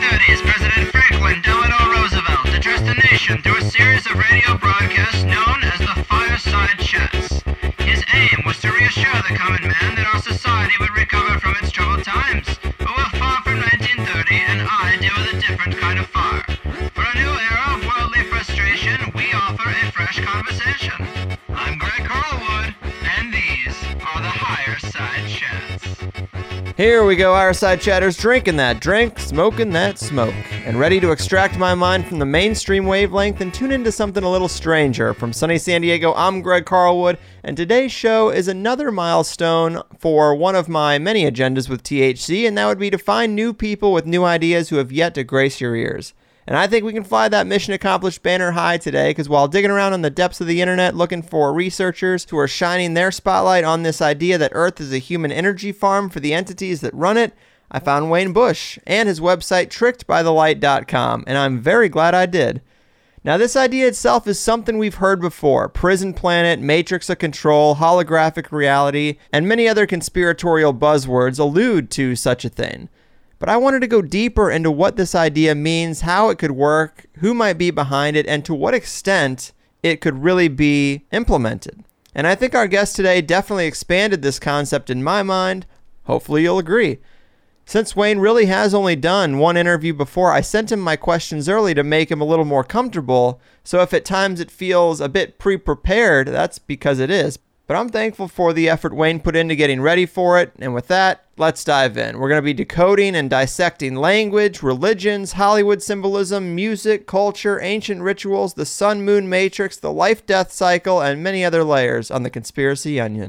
1930s, President Franklin Delano Roosevelt addressed the nation through a series of radio broadcasts known as the Fireside Chats. His aim was to reassure the common man that our society would recover from its troubled times. But we're far from 1930, and I deal with a different kind of fire. For a new era of worldly frustration, we offer a fresh conversation. I'm Greg Carlwood, and these are the Higher Side Chats. Here we go, our side chatters, drinking that drink, smoking that smoke, and ready to extract my mind from the mainstream wavelength and tune into something a little stranger. From sunny San Diego, I'm Greg Carlwood, and today's show is another milestone for one of my many agendas with THC, and that would be to find new people with new ideas who have yet to grace your ears. And I think we can fly that mission accomplished banner high today, because while digging around in the depths of the internet looking for researchers who are shining their spotlight on this idea that Earth is a human energy farm for the entities that run it, I found Wayne Bush and his website trickedbythelight.com, and I'm very glad I did. Now, this idea itself is something we've heard before: prison planet, matrix of control, holographic reality, and many other conspiratorial buzzwords allude to such a thing. But I wanted to go deeper into what this idea means, how it could work, who might be behind it, and to what extent it could really be implemented. And I think our guest today definitely expanded this concept in my mind. Hopefully you'll agree. Since Wayne really has only done one interview before, I sent him my questions early to make him a little more comfortable. So if at times it feels a bit pre-prepared, that's because it is. But I'm thankful for the effort Wayne put into getting ready for it, and with that, let's dive in. We're going to be decoding and dissecting language, religions, Hollywood symbolism, music, culture, ancient rituals, the sun-moon matrix, the life-death cycle, and many other layers on the Conspiracy Onion.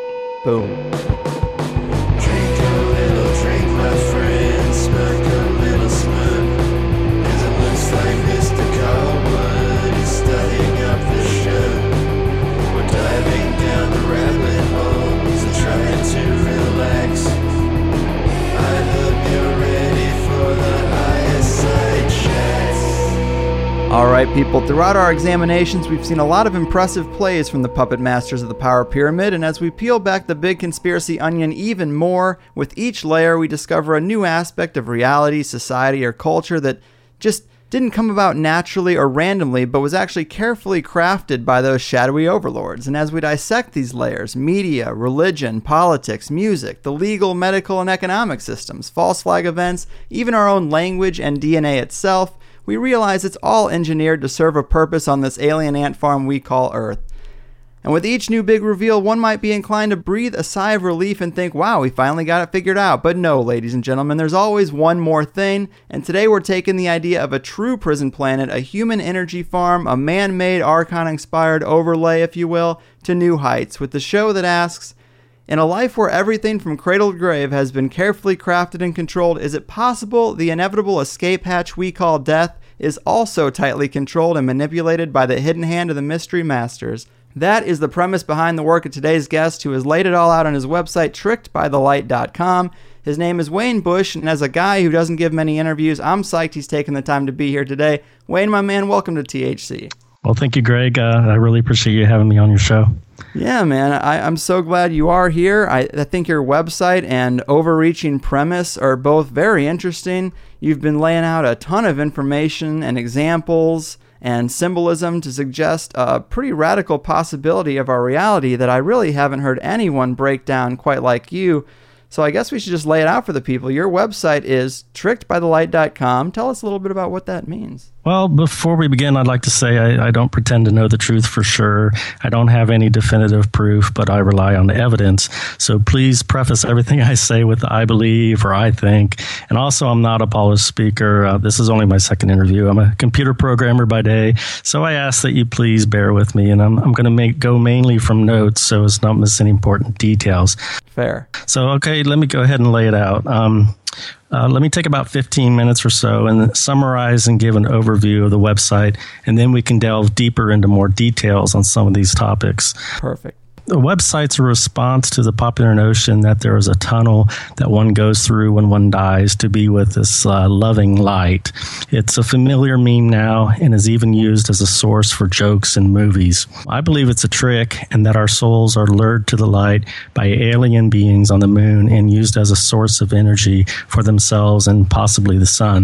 Boom. Drink a little drink, my friend, smoke a little smoke, 'cause it looks like Mr. Carlwood is starting up the show. We're diving down the rabbit holes and trying to relax. I hope you're ready for the Higher Side Chats. All right, people, throughout our examinations, we've seen a lot of impressive plays from the puppet masters of the Power Pyramid, and as we peel back the big conspiracy onion even more, with each layer we discover a new aspect of reality, society, or culture that just didn't come about naturally or randomly, but was actually carefully crafted by those shadowy overlords. And as we dissect these layers, media, religion, politics, music, the legal, medical, and economic systems, false flag events, even our own language and DNA itself, we realize it's all engineered to serve a purpose on this alien ant farm we call Earth. And with each new big reveal, one might be inclined to breathe a sigh of relief and think, wow, we finally got it figured out. But no, ladies and gentlemen, there's always one more thing. And today we're taking the idea of a true prison planet, a human energy farm, a man-made, Archon-inspired overlay, if you will, to new heights, with the show that asks, in a life where everything from cradle to grave has been carefully crafted and controlled, is it possible the inevitable escape hatch we call death is also tightly controlled and manipulated by the hidden hand of the mystery masters? That is the premise behind the work of today's guest, who has laid it all out on his website, trickedbythelight.com. His name is Wayne Bush, and as a guy who doesn't give many interviews, I'm psyched he's taken the time to be here today. Wayne, my man, welcome to THC. Well, thank you, Greg. I really appreciate you having me on your show. Yeah, man, I'm so glad you are here. I think your website and overreaching premise are both very interesting. You've been laying out a ton of information and examples and symbolism to suggest a pretty radical possibility of our reality that I really haven't heard anyone break down quite like you. So I guess we should just lay it out for the people. Your website is trickedbythelight.com. Tell us a little bit about what that means. Well, before we begin, I'd like to say I don't pretend to know the truth for sure. I don't have any definitive proof, but I rely on the evidence. So please preface everything I say with I believe or I think. And also, I'm not a polished speaker. This is only my second interview. I'm a computer programmer by day. So I ask that you please bear with me. And I'm going to go mainly from notes so as not miss any important details. Fair. So, okay, let me go ahead and lay it out. Let me take about 15 minutes or so and summarize and give an overview of the website, and then we can delve deeper into more details on some of these topics. Perfect. The website's a response to the popular notion that there is a tunnel that one goes through when one dies to be with this loving light. It's a familiar meme now and is even used as a source for jokes in movies. I believe it's a trick and that our souls are lured to the light by alien beings on the moon and used as a source of energy for themselves and possibly the sun.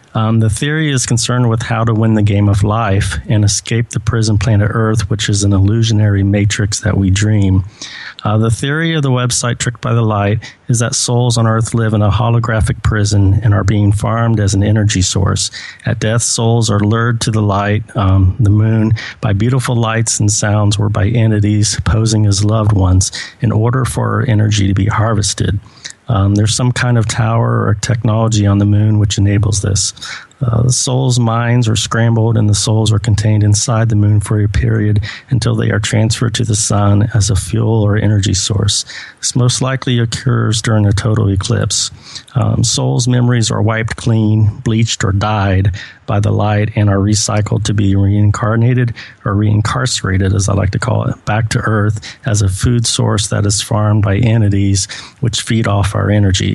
The theory is concerned with how to win the game of life and escape the prison planet Earth, which is an illusionary matrix that we dream. The theory of the website Tricked by the Light is that souls on Earth live in a holographic prison and are being farmed as an energy source. At death, souls are lured to the light, the moon, by beautiful lights and sounds or by entities posing as loved ones in order for energy to be harvested. There's some kind of tower or technology on the moon which enables this. The souls' minds are scrambled and the souls are contained inside the moon for a period until they are transferred to the sun as a fuel or energy source. This most likely occurs during a total eclipse. Souls' memories are wiped clean, bleached, or dyed by the light and are recycled to be reincarnated or reincarcerated, as I like to call it, back to Earth as a food source that is farmed by entities which feed off our energy.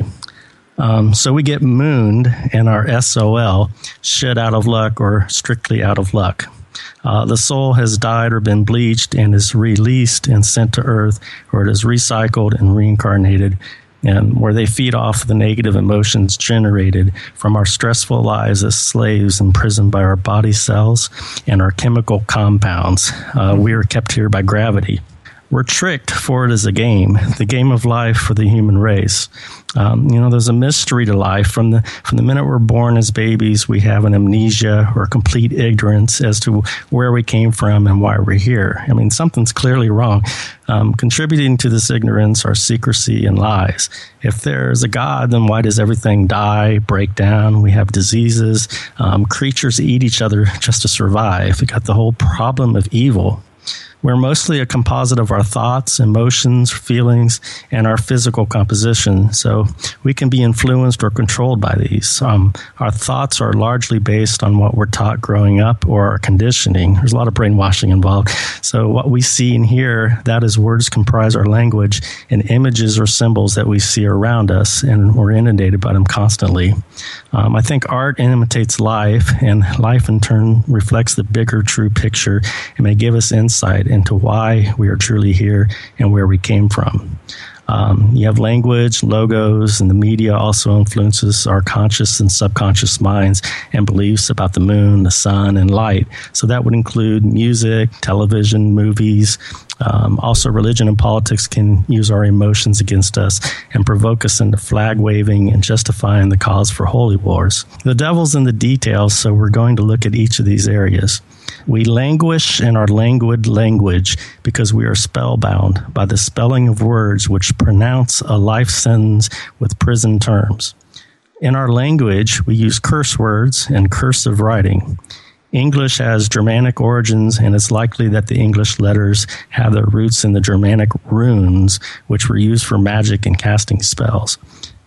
So we get mooned and our SOL, shit out of luck or strictly out of luck. The soul has died or been bleached and is released and sent to Earth, or it is recycled and reincarnated, and where they feed off the negative emotions generated from our stressful lives as slaves imprisoned by our body cells and our chemical compounds. We are kept here by gravity. We're tricked, for it is a game, the game of life for the human race. There's a mystery to life. From the minute we're born as babies, we have an amnesia or complete ignorance as to where we came from and why we're here. I mean, something's clearly wrong. Contributing to this ignorance are secrecy and lies. If there's a God, then why does everything die, break down? We have diseases. Creatures eat each other just to survive. We got the whole problem of evil. We're mostly a composite of our thoughts, emotions, feelings, and our physical composition, so we can be influenced or controlled by these. Our thoughts are largely based on what we're taught growing up or our conditioning. There's a lot of brainwashing involved. So what we see and hear, that is, words comprise our language, and images or symbols that we see around us, and we're inundated by them constantly. I think art imitates life, and life in turn reflects the bigger true picture and may give us insight into why we are truly here and where we came from. You have language, logos, and the media also influences our conscious and subconscious minds and beliefs about the moon, the sun, and light. So that would include music, television, movies. Also, religion and politics can use our emotions against us and provoke us into flag waving and justifying the cause for holy wars. The devil's in the details, so we're going to look at each of these areas. We languish in our languid language because we are spellbound by the spelling of words which pronounce a life sentence with prison terms. In our language, we use curse words and cursive writing. English has Germanic origins, and it's likely that the English letters have their roots in the Germanic runes, which were used for magic and casting spells.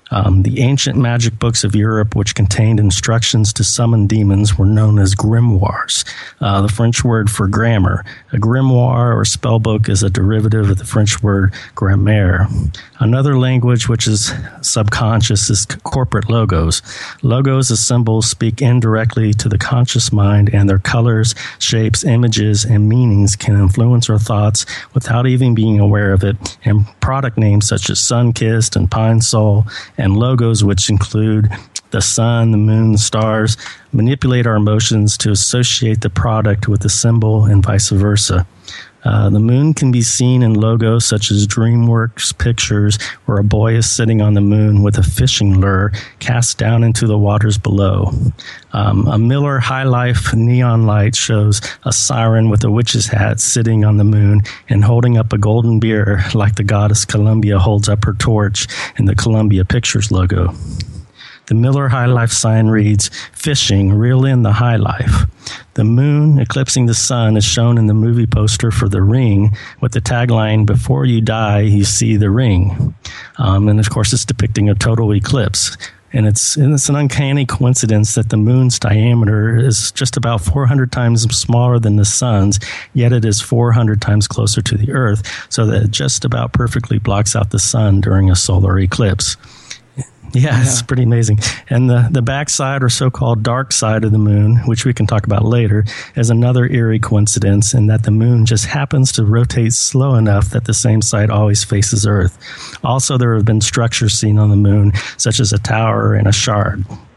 The ancient magic books of Europe, which contained instructions to summon demons, were known as grimoires, the French word for grammar. A grimoire or spellbook is a derivative of the French word grammaire. Another language which is subconscious is corporate logos. Logos as symbols speak indirectly to the conscious mind, and their colors, shapes, images, and meanings can influence our thoughts without even being aware of it. And product names such as Sunkist and Pine Sol and logos which include the sun, the moon, the stars, manipulate our emotions to associate the product with the symbol and vice versa. The moon can be seen in logos such as DreamWorks pictures, where a boy is sitting on the moon with a fishing lure cast down into the waters below. A Miller High Life neon light shows a siren with a witch's hat sitting on the moon and holding up a golden beer like the goddess Columbia holds up her torch in the Columbia Pictures logo. The Miller High Life sign reads, "Fishing, reel in the high life." The moon eclipsing the sun is shown in the movie poster for The Ring with the tagline, "Before you die, you see the ring." And of course, it's depicting a total eclipse. And it's an uncanny coincidence that the moon's diameter is just about 400 times smaller than the sun's, yet it is 400 times closer to the Earth, so that it just about perfectly blocks out the sun during a solar eclipse. Yeah, it's pretty amazing. And the backside or so-called dark side of the moon, which we can talk about later, is another eerie coincidence in that the moon just happens to rotate slow enough that the same side always faces Earth. Also, there have been structures seen on the moon, such as a tower and a shard.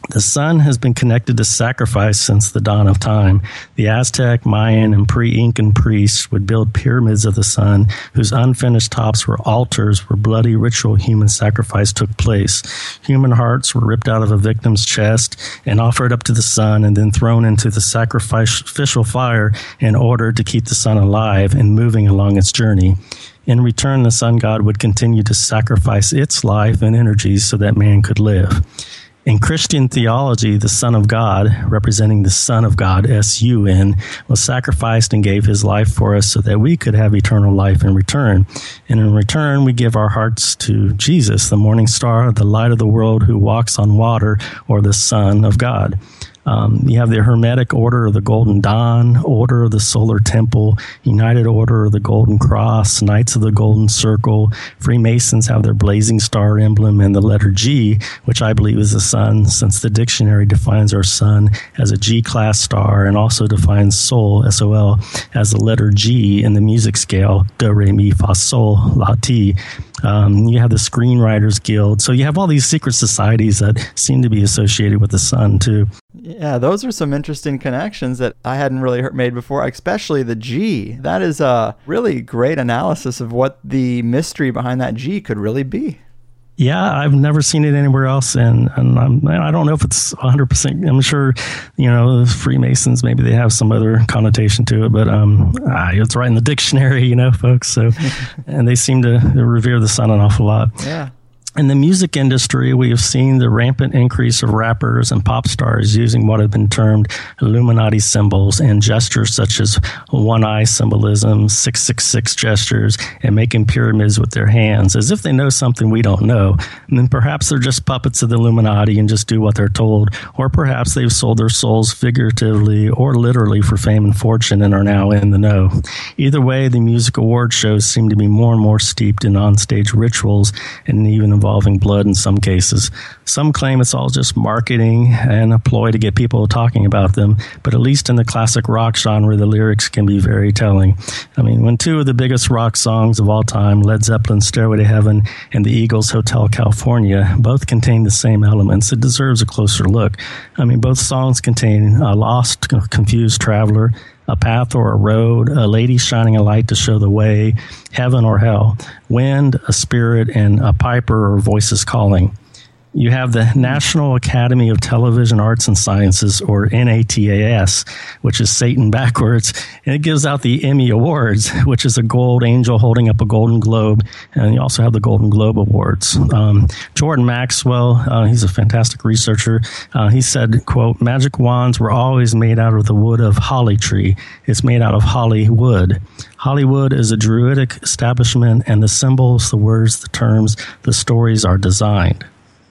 The sun has been connected to sacrifice since the dawn of time. The Aztec, Mayan, and pre-Incan priests would build pyramids of the sun, whose unfinished tops were altars where bloody ritual human sacrifice took place. Human hearts were ripped out of a victim's chest and offered up to the sun and then thrown into the sacrificial fire in order to keep the sun alive and moving along its journey. In return, the sun god would continue to sacrifice its life and energy so that man could live. In Christian theology, the Son of God, representing the Son of God, S-U-N, was sacrificed and gave his life for us so that we could have eternal life in return. And in return, we give our hearts to Jesus, the morning star, the light of the world who walks on water, or the Son of God. You have the Hermetic Order of the Golden Dawn, Order of the Solar Temple, United Order of the Golden Cross, Knights of the Golden Circle. Freemasons have their blazing star emblem and the letter G, which I believe is the sun, since the dictionary defines our sun as a G-class star and also defines Sol, S-O-L, as the letter G in the music scale, do, re, mi, fa, sol, la, ti. You have the Screenwriters Guild. So you have all these secret societies that seem to be associated with the sun, too. Yeah, those are some interesting connections that I hadn't really made before, especially the G. That is a really great analysis of what the mystery behind that G could really be. Yeah, I've never seen it anywhere else, and I don't know if it's 100%. I'm sure, Freemasons, maybe they have some other connotation to it, but it's right in the dictionary, folks. So, and they seem to revere the sun an awful lot. Yeah. In the music industry, we have seen the rampant increase of rappers and pop stars using what have been termed Illuminati symbols and gestures such as one-eye symbolism, 666 gestures, and making pyramids with their hands, as if they know something we don't know. And then perhaps they're just puppets of the Illuminati and just do what they're told, or perhaps they've sold their souls figuratively or literally for fame and fortune and are now in the know. Either way, the music award shows seem to be more and more steeped in onstage rituals and even involving blood in some cases. Some claim it's all just marketing and a ploy to get people talking about them, but at least in the classic rock genre, the lyrics can be very telling. I mean, when two of the biggest rock songs of all time, Led Zeppelin's Stairway to Heaven and the Eagles' Hotel California, both contain the same elements, it deserves a closer look. I mean, both songs contain a lost, confused traveler, a path or a road, a lady shining a light to show the way, heaven or hell, wind, a spirit, and a piper or voices calling. You have the National Academy of Television Arts and Sciences, or NATAS, which is Satan backwards, and it gives out the Emmy Awards, which is a gold angel holding up a golden globe, and you also have the Golden Globe Awards. Jordan Maxwell, he's a fantastic researcher. He said, quote, "Magic wands were always made out of the wood of holly tree. It's made out of Hollywood. Hollywood is a druidic establishment, and the symbols, the words, the terms, the stories are designed."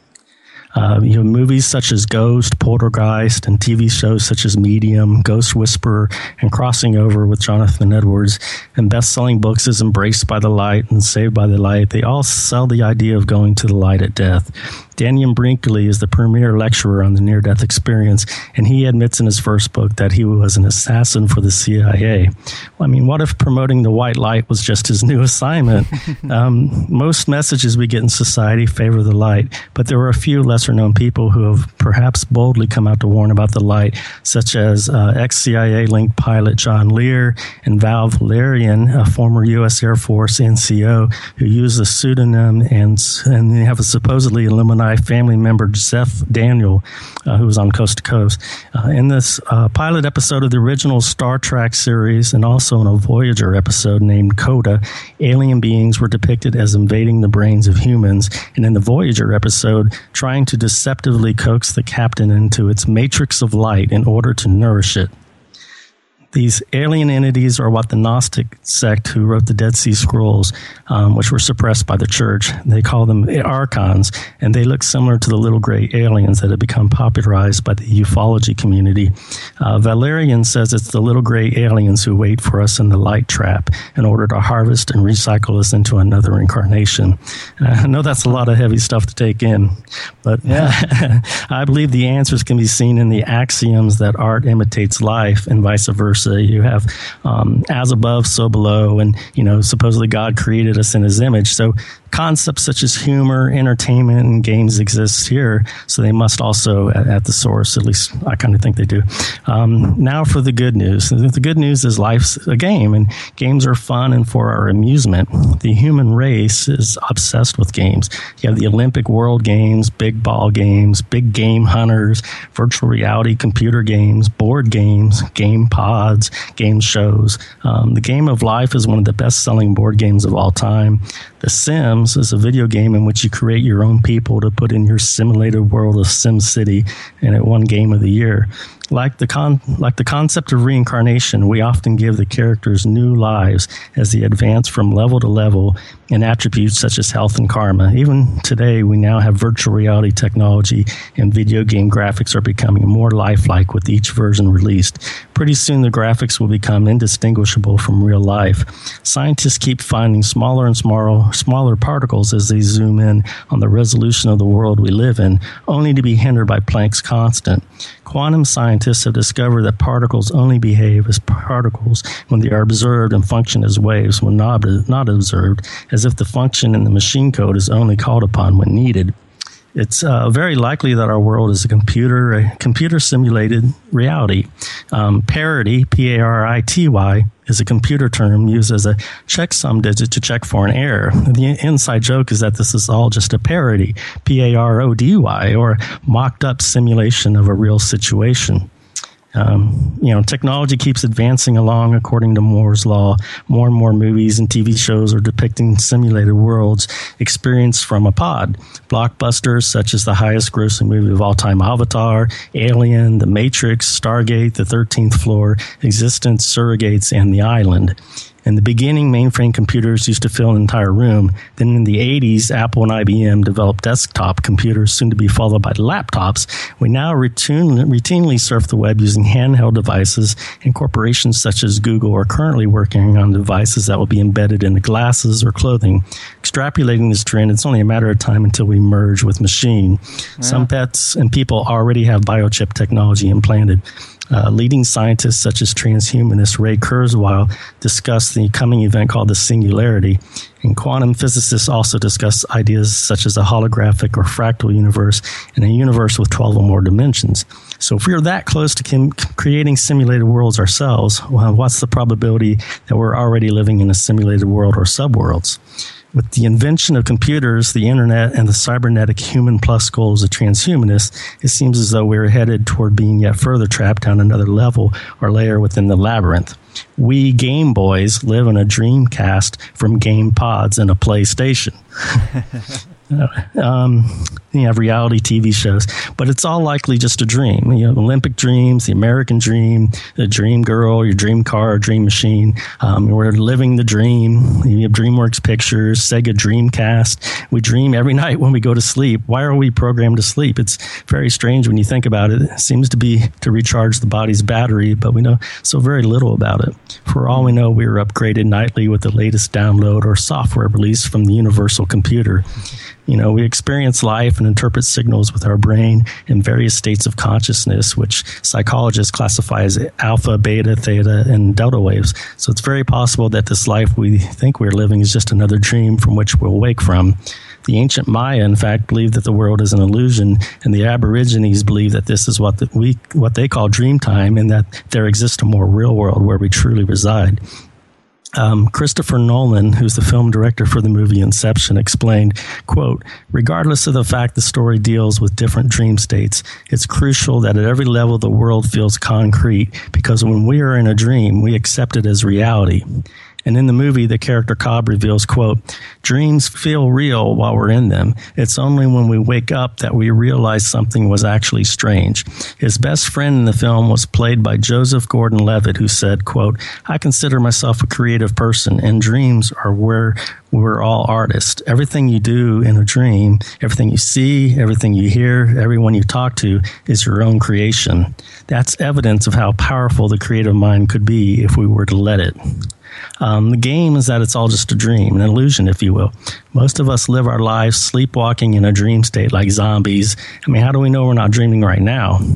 You have movies such as Ghost, Poltergeist, and TV shows such as Medium, Ghost Whisperer, and Crossing Over with Jonathan Edwards, and best-selling books as Embraced by the Light and Saved by the Light. They all sell the idea of going to the light at death. Dannion Brinkley is the premier lecturer on the near-death experience, and he admits in his first book that he was an assassin for the CIA. Well, I mean, what if promoting the white light was just his new assignment? Most messages we get in society favor the light, but there are a few lesser-known people who have perhaps boldly come out to warn about the light, such as ex-CIA-linked pilot John Lear and Val Valerian, a former U.S. Air Force NCO, who used a pseudonym, and they have a supposedly Illuminati family member, Zeph Daniel, who was on Coast to Coast. In this pilot episode of the original Star Trek series, and also in a Voyager episode named Coda, alien beings were depicted as invading the brains of humans, and in the Voyager episode, trying to deceptively coax the captain into its matrix of light in order to nourish it. These alien entities are what the Gnostic sect who wrote the Dead Sea Scrolls, which were suppressed by the church. They call them archons, and they look similar to the little gray aliens that have become popularized by the ufology community. Valerian says it's the little gray aliens who wait for us in the light trap in order to harvest and recycle us into another incarnation. I know that's a lot of heavy stuff to take in, but yeah. I believe the answers can be seen in the axioms that art imitates life and vice versa. versa. You have as above, so below, and supposedly God created us in His image. So concepts such as humor, entertainment, and games exist here, so they must also at the source. At least I kind of think they do. Now for the good news. The good news is life's a game, and games are fun and for our amusement. The human race is obsessed with games. You have the Olympic World Games, big ball games, big game hunters, virtual reality computer games, board games, game pods, game shows. The Game of Life is one of the best-selling board games of all time. The Sims is a video game in which you create your own people to put in your simulated world of SimCity, and it won Game of the Year. Like the concept of reincarnation, we often give the characters new lives as they advance from level to level in attributes such as health and karma. Even today, we now have virtual reality technology, and video game graphics are becoming more lifelike with each version released. Pretty soon, the graphics will become indistinguishable from real life. Scientists keep finding smaller and smaller particles as they zoom in on the resolution of the world we live in, only to be hindered by Planck's constant. Quantum scientists have discovered that particles only behave as particles when they are observed and function as waves when not observed, as if the function in the machine code is only called upon when needed. It's very likely that our world is a computer-simulated reality. Parity, P-A-R-I-T-Y, is a computer term used as a checksum digit to check for an error. The inside joke is that this is all just a parody, P-A-R-O-D-Y, or mocked-up simulation of a real situation. Technology keeps advancing along according to Moore's law. More and more movies and TV shows are depicting simulated worlds experienced from a pod. Blockbusters such as the highest grossing movie of all time, Avatar, Alien, The Matrix, Stargate, The 13th Floor, Existence, Surrogates, and The Island. In the beginning, mainframe computers used to fill an entire room. Then in the 80s, Apple and IBM developed desktop computers, soon to be followed by laptops. We now routinely surf the web using handheld devices, and corporations such as Google are currently working on devices that will be embedded into glasses or clothing. Extrapolating this trend, it's only a matter of time until we merge with machine. Yeah. Some pets and people already have biochip technology implanted. Leading scientists such as transhumanist Ray Kurzweil discuss the coming event called the singularity, and quantum physicists also discuss ideas such as a holographic or fractal universe and a universe with 12 or more dimensions. So if we're that close to creating simulated worlds ourselves, well, what's the probability that we're already living in a simulated world or subworlds? With the invention of computers, the internet, and the cybernetic human plus goals of transhumanists, it seems as though we're headed toward being yet further trapped down another level or layer within the labyrinth. We Game Boys live in a Dreamcast from Game Pods and a PlayStation. You have reality TV shows, but it's all likely just a dream. You have Olympic dreams, the American dream, the dream girl, your dream car, dream machine. We're living the dream. You have DreamWorks Pictures, Sega Dreamcast. We dream every night when we go to sleep. Why are we programmed to sleep? It's very strange when you think about it. It seems to be to recharge the body's battery, but we know so very little about it. For all we know, we are upgraded nightly with the latest download or software release from the universal computer. We experience life and interpret signals with our brain in various states of consciousness, which psychologists classify as alpha, beta, theta, and delta waves. So it's very possible that this life we think we're living is just another dream from which we'll wake from. The ancient Maya, in fact, believed that the world is an illusion, and the Aborigines believe that this is what they call dream time, and that there exists a more real world where we truly reside. Christopher Nolan, who's the film director for the movie Inception, explained, quote, regardless of the fact the story deals with different dream states, it's crucial that at every level the world feels concrete, because when we are in a dream, we accept it as reality. And in the movie, the character Cobb reveals, quote, dreams feel real while we're in them. It's only when we wake up that we realize something was actually strange. His best friend in the film was played by Joseph Gordon-Levitt, who said, quote, I consider myself a creative person, and dreams are where we're all artists. Everything you do in a dream, everything you see, everything you hear, everyone you talk to is your own creation. That's evidence of how powerful the creative mind could be if we were to let it. The game is that it's all just a dream, an illusion, if you will. Most of us live our lives sleepwalking in a dream state like zombies. I mean, how do we know we're not dreaming right now?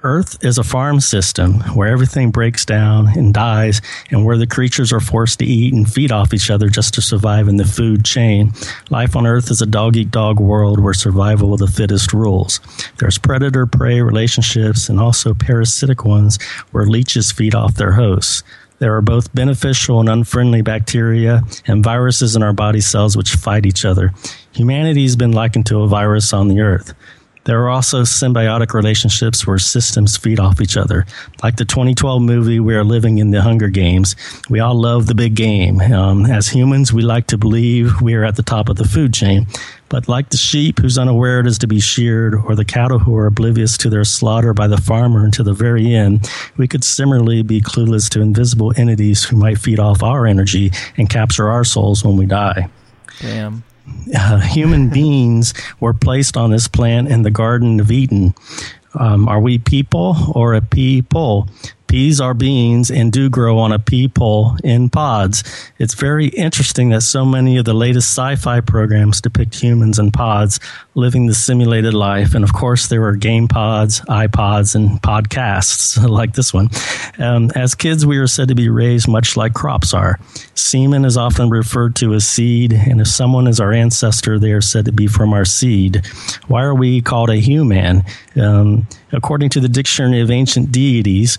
Earth is a farm system where everything breaks down and dies, and where the creatures are forced to eat and feed off each other just to survive in the food chain. Life on Earth is a dog-eat-dog world where survival of the fittest rules. There's predator-prey relationships and also parasitic ones where leeches feed off their hosts. There are both beneficial and unfriendly bacteria and viruses in our body cells which fight each other. Humanity has been likened to a virus on the Earth. There are also symbiotic relationships where systems feed off each other. Like the 2012 movie, we are living in the Hunger Games. We all love the big game. As humans, we like to believe we are at the top of the food chain. But like the sheep whose unaware it is to be sheared, or the cattle who are oblivious to their slaughter by the farmer until the very end, we could similarly be clueless to invisible entities who might feed off our energy and capture our souls when we die. Damn. Human beings were placed on this planet in the Garden of Eden. Are we people or a people? Peas are beans and do grow on a pea pole in pods. It's very interesting that so many of the latest sci-fi programs depict humans in pods living the simulated life. And of course, there are game pods, iPods, and podcasts like this one. As kids, we are said to be raised much like crops are. Semen is often referred to as seed, and if someone is our ancestor, they are said to be from our seed. Why are we called a human? According to the Dictionary of Ancient Deities,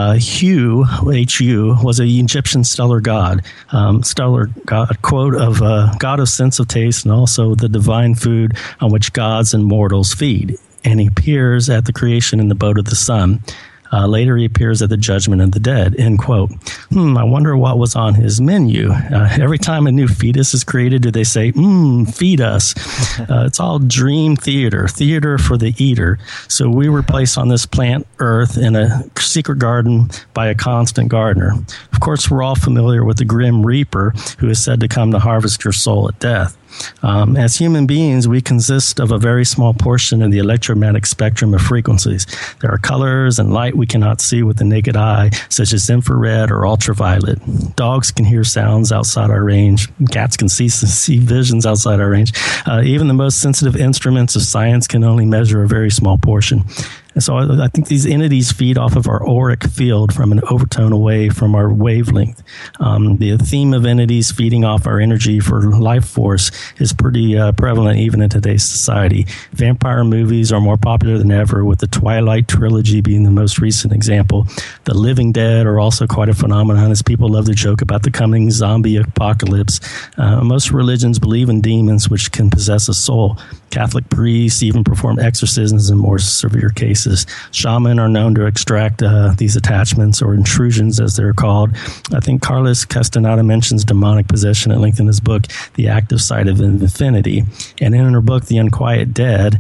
Hu, H-U, was an Egyptian stellar god. Stellar god, quote, of god of sense of taste and also the divine food on which gods and mortals feed. And he appears at the creation in the boat of the sun. Later, he appears at the judgment of the dead, end quote. I wonder what was on his menu. Every time a new fetus is created, do they say, feed us? It's all dream theater for the eater. So we were placed on this plant Earth in a secret garden by a constant gardener. Of course, we're all familiar with the Grim Reaper, who is said to come to harvest your soul at death. As human beings, we consist of a very small portion of the electromagnetic spectrum of frequencies. There are colors and light we cannot see with the naked eye, such as infrared or ultraviolet. Dogs can hear sounds outside our range. Cats can see visions outside our range. Even the most sensitive instruments of science can only measure a very small portion. And so I think these entities feed off of our auric field from an overtone away from our wavelength. The theme of entities feeding off our energy for life force is pretty prevalent even in today's society. Vampire movies are more popular than ever, with the Twilight trilogy being the most recent example. The Living Dead are also quite a phenomenon, as people love to joke about the coming zombie apocalypse. Most religions believe in demons which can possess a soul. Catholic priests even perform exorcisms in more severe cases. Shaman are known to extract these attachments, or intrusions as they're called. I think Carlos Castaneda mentions demonic possession at length in his book, The Active Side of Infinity. And in her book, The Unquiet Dead,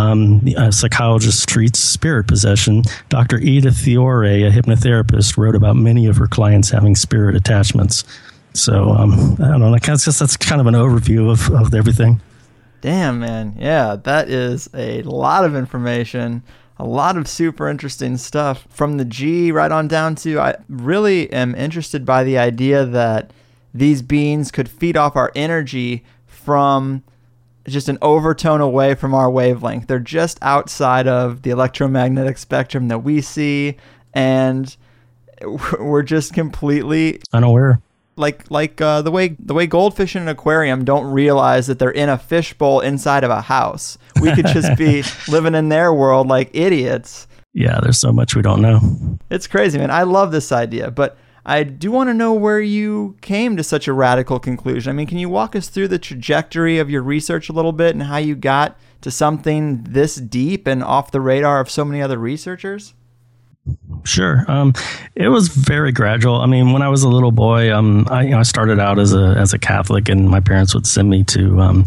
a psychologist treats spirit possession. Dr. Edith Fiore, a hypnotherapist, wrote about many of her clients having spirit attachments. So, I don't know, I guess that's kind of an overview of everything. Damn, man. Yeah, that is a lot of information. A lot of super interesting stuff from the G right on down to, I really am interested by the idea that these beings could feed off our energy from just an overtone away from our wavelength. They're just outside of the electromagnetic spectrum that we see, and we're just completely unaware. Like the way goldfish in an aquarium don't realize that they're in a fishbowl inside of a house. We could just be living in their world like idiots. Yeah, there's so much we don't know. It's crazy, man. I love this idea, but I do want to know where you came to such a radical conclusion. I mean, can you walk us through the trajectory of your research a little bit and how you got to something this deep and off the radar of so many other researchers? Sure. It was very gradual. I mean, when I was a little boy, I started out as a Catholic, and my parents would send me to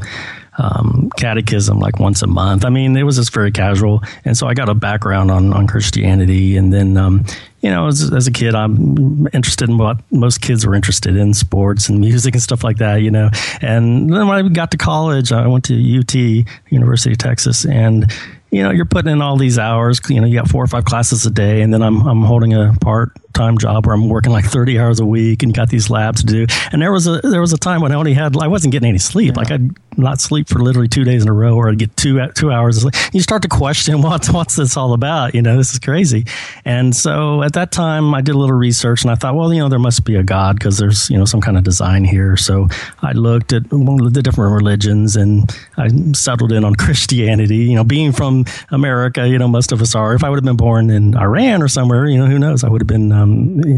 catechism like once a month. I mean, it was just very casual. And so I got a background on Christianity. And then, as a kid, I'm interested in what most kids were interested in, sports and music and stuff like that, And then when I got to college, I went to UT, University of Texas, and you're putting in all these hours, you got 4 or 5 classes a day, and then I'm holding a part-time job where I'm working like 30 hours a week and got these labs to do. And there was a time when I wasn't getting any sleep. Like I'd not sleep for literally 2 days in a row, or I'd get 2 hours of sleep. You start to question what's this all about? This is crazy. And so at that time I did a little research and I thought, well, there must be a God because there's, some kind of design here. So I looked at one of the different religions and I settled in on Christianity. Being from America, most of us are. If I would have been born in Iran or somewhere, who knows? I would have been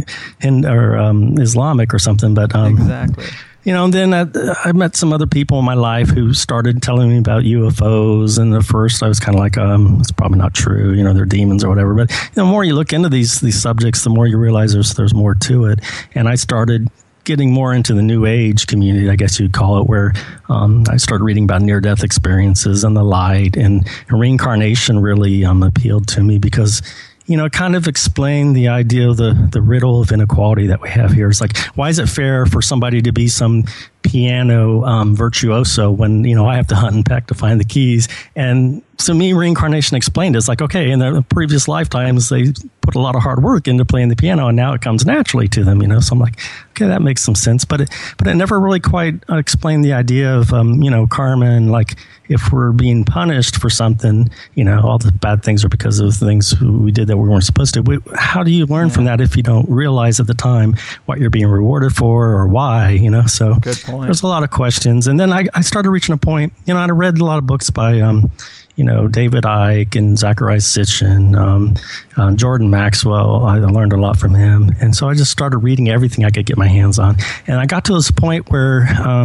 Islamic or something. But exactly. And then I met some other people in my life who started telling me about UFOs. And at first I was kind of like, it's probably not true. They're demons or whatever. But the more you look into these subjects, the more you realize there's more to it. And I started getting more into the New Age community, I guess you'd call it, where I started reading about near-death experiences and the light, and reincarnation really appealed to me because it kind of explained the idea of the riddle of inequality that we have here. It's like, why is it fair for somebody to be some piano virtuoso when, I have to hunt and peck to find the keys? And to me, reincarnation explained it. It's like, okay, in the previous lifetimes, they put a lot of hard work into playing the piano, and now it comes naturally to them, So I'm like, okay, that makes some sense. But it never really quite explained the idea of, karma, and like, if we're being punished for something, all the bad things are because of things we did that we weren't supposed to. How do you learn from that if you don't realize at the time what you're being rewarded for or why, So Good point. There's a lot of questions. And then I started reaching a point, I read a lot of books by, David Icke and Zachariah Sitchin, Jordan Maxwell. I learned a lot from him. And so I just started reading everything I could get my hands on. And I got to this point where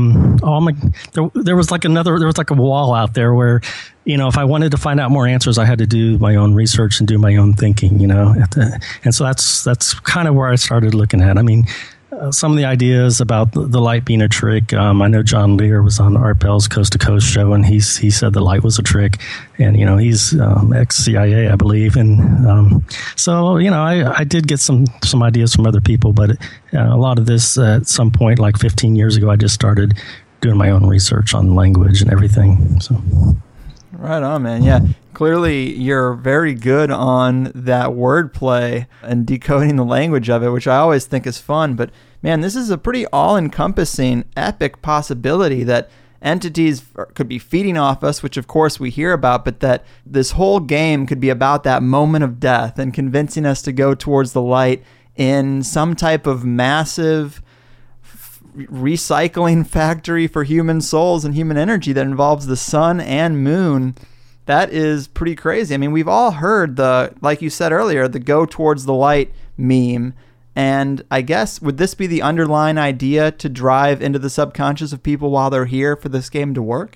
there was like a wall out there where, if I wanted to find out more answers, I had to do my own research and do my own thinking, and so that's kind of where I started looking at. I mean, some of the ideas about the light being a trick. I know John Lear was on Art Bell's Coast to Coast show, and he said the light was a trick. And, he's ex-CIA, I believe. And so, I did get some ideas from other people, but a lot of this at some point, like 15 years ago, I just started doing my own research on language and everything. So. Right on, man. Yeah. Clearly, you're very good on that wordplay and decoding the language of it, which I always think is fun. But, man, this is a pretty all-encompassing, epic possibility that entities could be feeding off us, which, of course, we hear about, but that this whole game could be about that moment of death and convincing us to go towards the light in some type of massive recycling factory for human souls and human energy that involves the sun and moon. That is pretty crazy. I mean, we've all heard like you said earlier, the go towards the light meme. And I guess, would this be the underlying idea to drive into the subconscious of people while they're here for this game to work?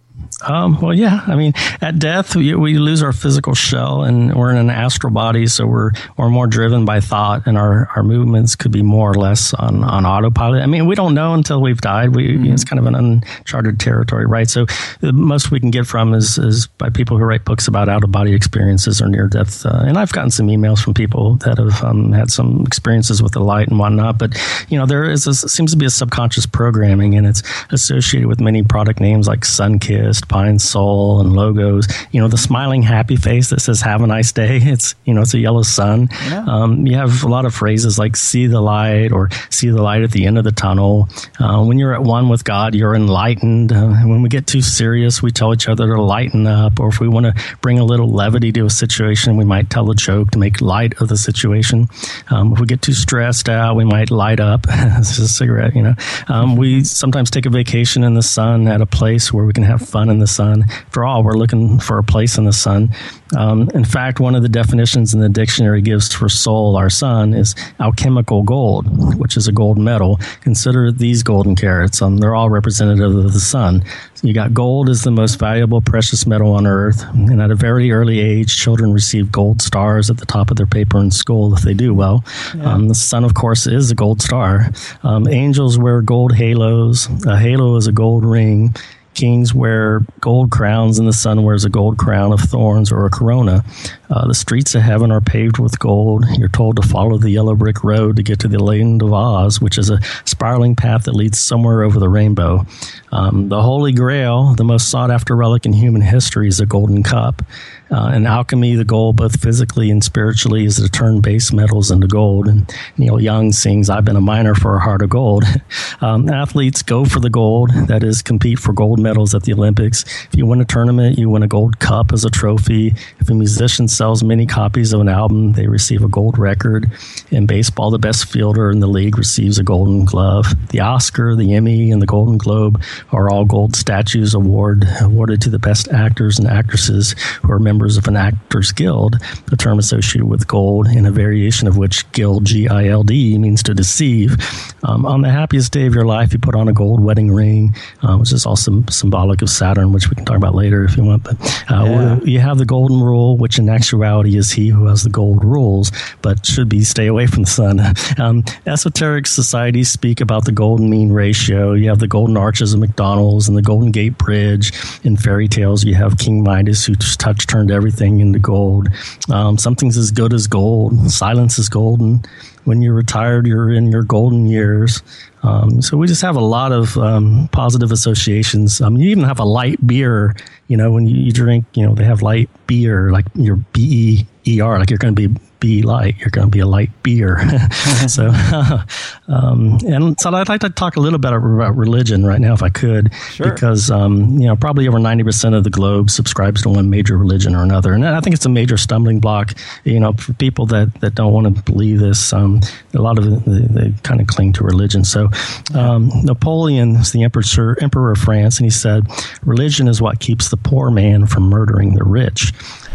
Well, yeah. I mean, at death, we lose our physical shell, and we're in an astral body, so we're more driven by thought, and our movements could be more or less on autopilot. I mean, we don't know until we've died. It's kind of an uncharted territory, right? So the most we can get from is by people who write books about out-of-body experiences or near-death. And I've gotten some emails from people that have had some experiences with the light and whatnot. But, there seems to be a subconscious programming, and it's associated with many product names like Sunkist, Pine Sol, and logos. The smiling happy face that says "Have a nice day." It's it's a yellow sun. Yeah. You have a lot of phrases like "see the light" or "see the light at the end of the tunnel." When you're at one with God, you're enlightened. When we get too serious, we tell each other to lighten up. Or if we want to bring a little levity to a situation, we might tell a joke to make light of the situation. If we get too stressed out, we might light up. This is a cigarette. We sometimes take a vacation in the sun at a place where we can have fun in the sun. After all, we're looking for a place in the sun. In fact, one of the definitions in the dictionary gives for soul, our sun, is alchemical gold, which is a gold metal. Consider these golden carats. They're all representative of the sun. So you got gold is the most valuable precious metal on earth. And at a very early age, children receive gold stars at the top of their paper in school if they do well. Yeah. The sun, of course, is a gold star. Angels wear gold halos. A halo is a gold ring. Kings wear gold crowns, and the sun wears a gold crown of thorns or a corona. The streets of heaven are paved with gold. You're told to follow the yellow brick road to get to the land of Oz, which is a spiraling path that leads somewhere over the rainbow. The Holy Grail, the most sought-after relic in human history, is a golden cup. In alchemy, the gold, both physically and spiritually, is to turn base metals into gold. And Neil Young sings, "I've been a miner for a heart of gold." Athletes go for the gold, that is, compete for gold medals at the Olympics. If you win a tournament, you win a gold cup as a trophy. If a musician sells many copies of an album, they receive a gold record. In baseball, the best fielder in the league receives a golden glove. The Oscar, the Emmy, and the Golden Globe are all gold statues awarded to the best actors and actresses who are members of an Actors Guild, a term associated with gold, and a variation of which guild, G-I-L-D, means to deceive. On the happiest day of your life, you put on a gold wedding ring, which is also symbolic of Saturn, which we can talk about later if you want. But you have the golden rule, which in actuality is he who has the gold rules, but should be stay away from the sun. Esoteric societies speak about the golden mean ratio. You have the golden arches of McDonald's and the Golden Gate Bridge. In fairy tales, you have King Midas who turned everything into gold. Something's as good as gold. Silence is golden. When you're retired, you're in your golden years. So we just have a lot of positive associations. You even have a light beer. When you drink, they have light beer, like your B-E-E-R, like you're going to be light. You're going to be a light beer. So I'd like to talk a little bit about religion right now, if I could, because probably over 90% of the globe subscribes to one major religion or another, and I think it's a major stumbling block. For people that don't want to believe this, a lot of they kind of cling to religion. So Napoleon is the emperor of France, and he said, "Religion is what keeps the poor man from murdering the rich."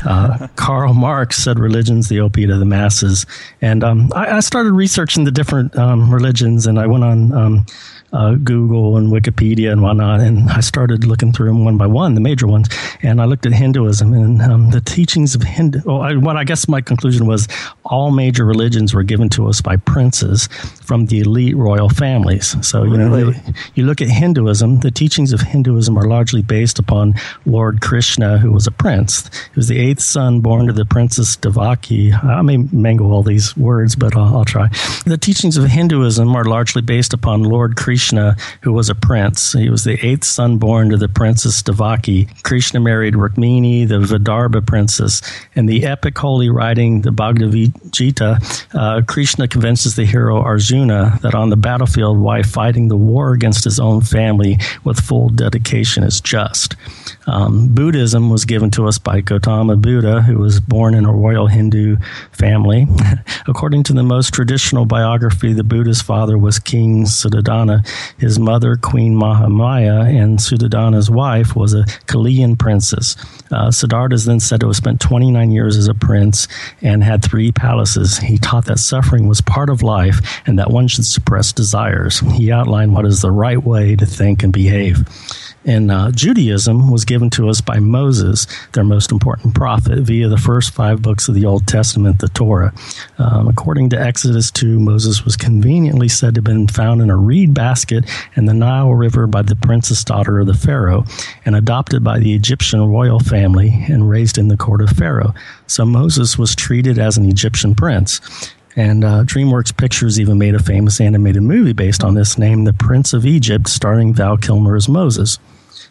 Karl Marx said religion's the opiate of the masses. And I started researching the different religions, and I went on Google and Wikipedia and whatnot, and I started looking through them one by one, the major ones, and I looked at Hinduism and the teachings of Hindu. I guess my conclusion was all major religions were given to us by princes from the elite royal families. So, you look at Hinduism, the teachings of Hinduism are largely based upon Lord Krishna, who was a prince. He was the 8th son born to the Princess Devaki. I may mangle all these words, but I'll try. The teachings of Hinduism are largely based upon Lord Krishna, who was a prince. He was the 8th son born to the Princess Devaki. Krishna married Rukmini, the Vidarbha princess. In the epic holy writing, the Bhagavad Gita, Krishna convinces the hero Arjuna that on the battlefield, why fighting the war against his own family with full dedication is just. Buddhism was given to us by Gautama Buddha, who was born in a royal Hindu family. According to the most traditional biography, the Buddha's father was King Suddhodana. His mother, Queen Mahamaya, and Suddhodana's wife was a Kaliyan princess. Siddhartha is then said to have spent 29 years as a prince and had 3 palaces. He taught that suffering was part of life and that one should suppress desires. He outlined what is the right way to think and behave. And Judaism was given to us by Moses, their most important prophet, via the first 5 books of the Old Testament, the Torah. According to Exodus 2, Moses was conveniently said to have been found in a reed basket in the Nile River by the princess daughter of the Pharaoh and adopted by the Egyptian royal family and raised in the court of Pharaoh. So Moses was treated as an Egyptian prince. And DreamWorks Pictures even made a famous animated movie based on this, named The Prince of Egypt, starring Val Kilmer as Moses.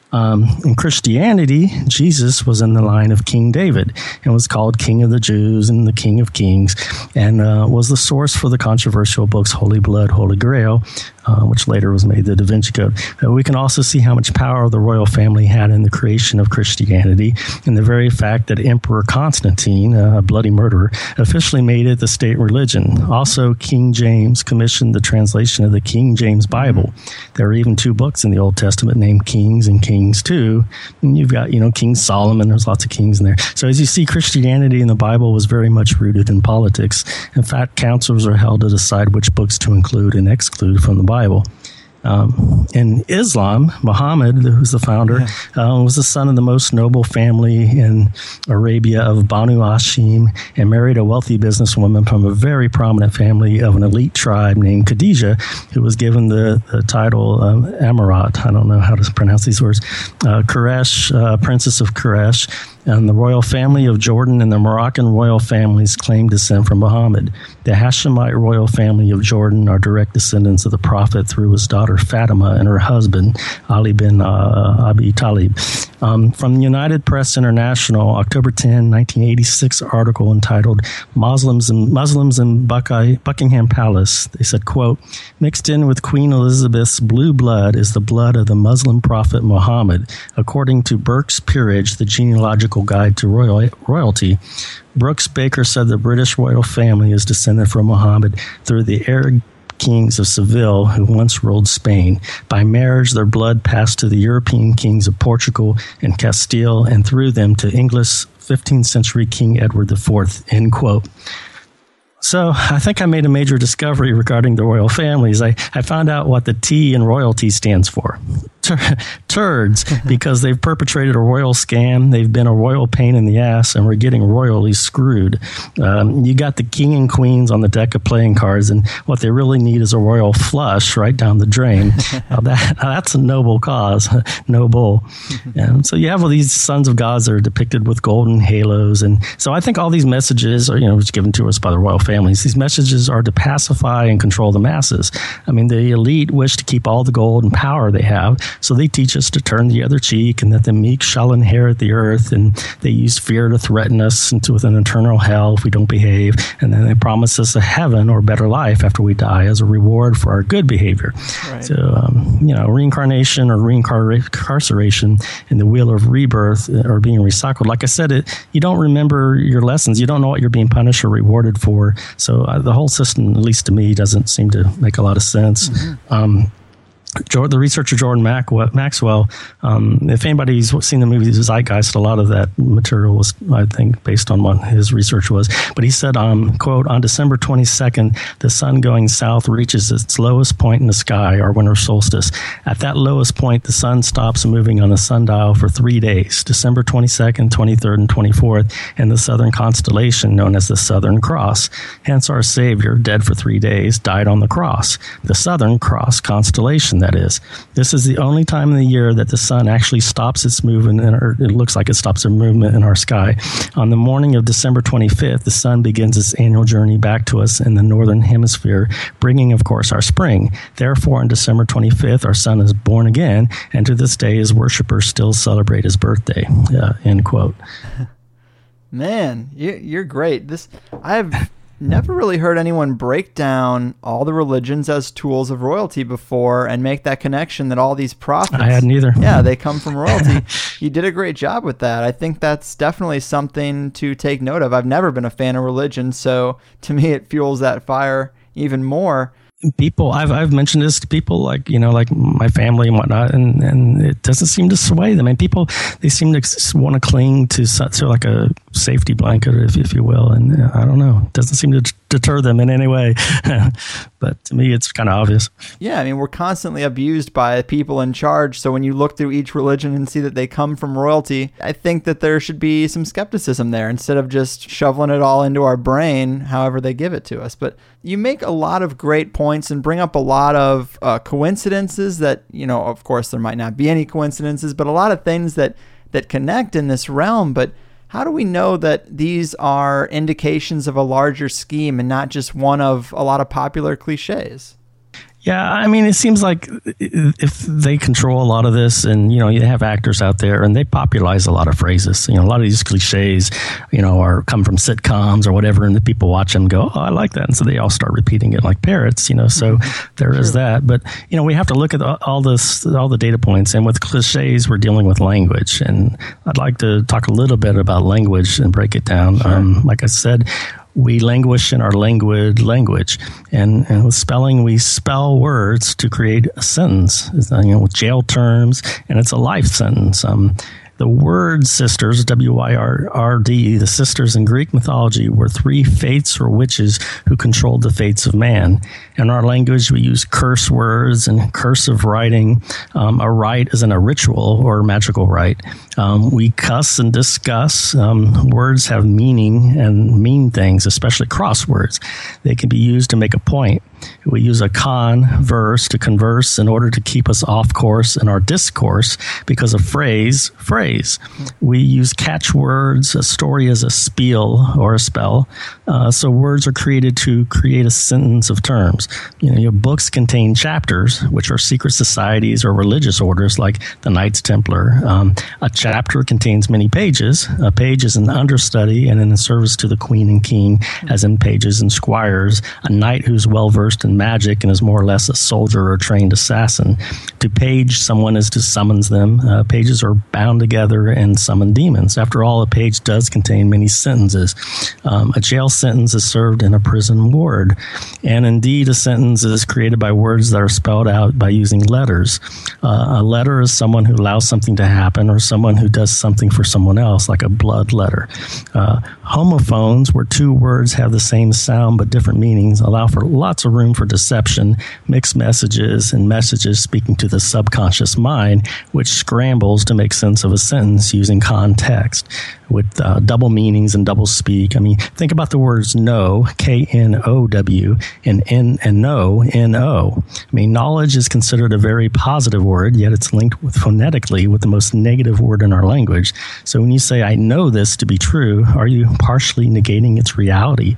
In Christianity, Jesus was in the line of King David and was called King of the Jews and the King of Kings, and was the source for the controversial books Holy Blood, Holy Grail, which later was made the Da Vinci Code. We can also see how much power the royal family had in the creation of Christianity, and the very fact that Emperor Constantine, a bloody murderer, officially made it the state religion. Also, King James commissioned the translation of the King James Bible. There are even 2 books in the Old Testament named Kings and Kings 2. And you've got, King Solomon. There's lots of kings in there. So as you see, Christianity in the Bible was very much rooted in politics. In fact, councils are held to decide which books to include and exclude from the Bible. In Islam, Muhammad, who's the founder, was the son of the most noble family in Arabia of Banu Hashim and married a wealthy businesswoman from a very prominent family of an elite tribe named Khadijah, who was given the title Amarat. I don't know how to pronounce these words. Quraysh, Princess of Quraysh. And the royal family of Jordan and the Moroccan royal families claim descent from Muhammad. The Hashemite royal family of Jordan are direct descendants of the Prophet through his daughter Fatima and her husband, Ali bin Abi Talib. From the United Press International, October 10, 1986 article entitled Muslims in Buckingham Palace. They said, quote, mixed in with Queen Elizabeth's blue blood is the blood of the Muslim prophet Muhammad, according to Burke's Peerage, the genealogical guide to royalty. Brooks Baker said the British royal family is descended from Muhammad through the Arab kings of Seville who once ruled Spain. By marriage, their blood passed to the European kings of Portugal and Castile and through them to English 15th century King Edward IV, end quote. So I think I made a major discovery regarding the royal families. I found out what the T in royalty stands for. Turds, because they've perpetrated a royal scam, they've been a royal pain in the ass, and we're getting royally screwed. You got the king and queens on the deck of playing cards, and what they really need is a royal flush right down the drain. That's a noble cause, noble. And so you have all these sons of gods that are depicted with golden halos, and so I think all these messages are, given to us by the royal families. These messages are to pacify and control the masses. I mean, the elite wish to keep all the gold and power they have, so they teach us to turn the other cheek and that the meek shall inherit the earth, and they use fear to threaten us with an eternal hell if we don't behave, and then they promise us a heaven or better life after we die as a reward for our good behavior. Right. So, reincarnation or reincarceration in the wheel of rebirth or being recycled. Like I said, you don't remember your lessons. You don't know what you're being punished or rewarded for. So the whole system, at least to me, doesn't seem to make a lot of sense. Mm-hmm. The researcher Jordan Maxwell, if anybody's seen the movie Zeitgeist, a lot of that material was, I think, based on what his research was. But he said, quote, on December 22nd, the sun going south reaches its lowest point in the sky, our winter solstice. At that lowest point, the sun stops moving on the sundial for 3 days, December 22nd, 23rd, and 24th, in the southern constellation known as the Southern Cross. Hence our Savior, dead for 3 days, died on the cross. The Southern Cross constellation, that is. This is the only time in the year that the sun actually stops its movement, it looks like it stops its movement in our sky. On the morning of December 25th, the sun begins its annual journey back to us in the northern hemisphere, bringing, of course, our spring. Therefore, on December 25th, our sun is born again, and to this day, his worshippers still celebrate his birthday. End quote. Man, you're great. I've never really heard anyone break down all the religions as tools of royalty before and make that connection that all these prophets... I hadn't either. Yeah, they come from royalty. You did a great job with that. I think that's definitely something to take note of. I've never been a fan of religion, so to me it fuels that fire even more. People, I've mentioned this to people like my family and whatnot, and it doesn't seem to sway them. And people, they seem to want to cling to like a safety blanket, if you will. And I don't know, it doesn't seem to deter them in any way. But to me, it's kind of obvious. Yeah, I mean, we're constantly abused by people in charge. So when you look through each religion and see that they come from royalty, I think that there should be some skepticism there instead of just shoveling it all into our brain, however they give it to us. But you make a lot of great points and bring up a lot of coincidences that, of course, there might not be any coincidences, but a lot of things that connect in this realm. But how do we know that these are indications of a larger scheme and not just one of a lot of popular cliches? Yeah, I mean, it seems like if they control a lot of this, and you have actors out there, and they popularize a lot of phrases. A lot of these cliches, are come from sitcoms or whatever, and the people watch them and go, "Oh, I like that," and so they all start repeating it like parrots. So there is that. But we have to look at all the data points, and with cliches, we're dealing with language, and I'd like to talk a little bit about language and break it down. Sure. Like I said, we languish in our languid language, and with spelling, we spell words to create a sentence. With jail terms, and it's a life sentence. The word sisters, W-Y-R-D, the sisters in Greek mythology were three fates or witches who controlled the fates of man. In our language, we use curse words and cursive writing. A rite isn't a ritual or a magical rite. We cuss and discuss. Words have meaning and mean things, especially crosswords. They can be used to make a point. We use a converse to converse in order to keep us off course in our discourse because a phrase phrase. We use catchwords, a story as a spiel or a spell. So words are created to create a sentence of terms. Your books contain chapters, which are secret societies or religious orders like the Knights Templar. A chapter contains many pages. A page is an understudy and in service to the queen and king, as in pages and squires. A knight who's well versed in magic and is more or less a soldier or trained assassin. To page someone is to summons them. Pages are bound together and summon demons. After all, a page does contain many sentences. A jail sentence is served in a prison ward. And indeed, a sentence is created by words that are spelled out by using letters. A letter is someone who allows something to happen or someone who does something for someone else, like a blood letter. Homophones, where two words have the same sound but different meanings, allow for lots of room for deception, mixed messages, and messages speaking to the subconscious mind, which scrambles to make sense of a sentence using context with double meanings and double speak. I mean, think about the words know, K-N-O-W, and N and know, N-O. I mean, knowledge is considered a very positive word, yet it's linked with phonetically with the most negative word in our language. So when you say, I know this to be true, are you partially negating its reality?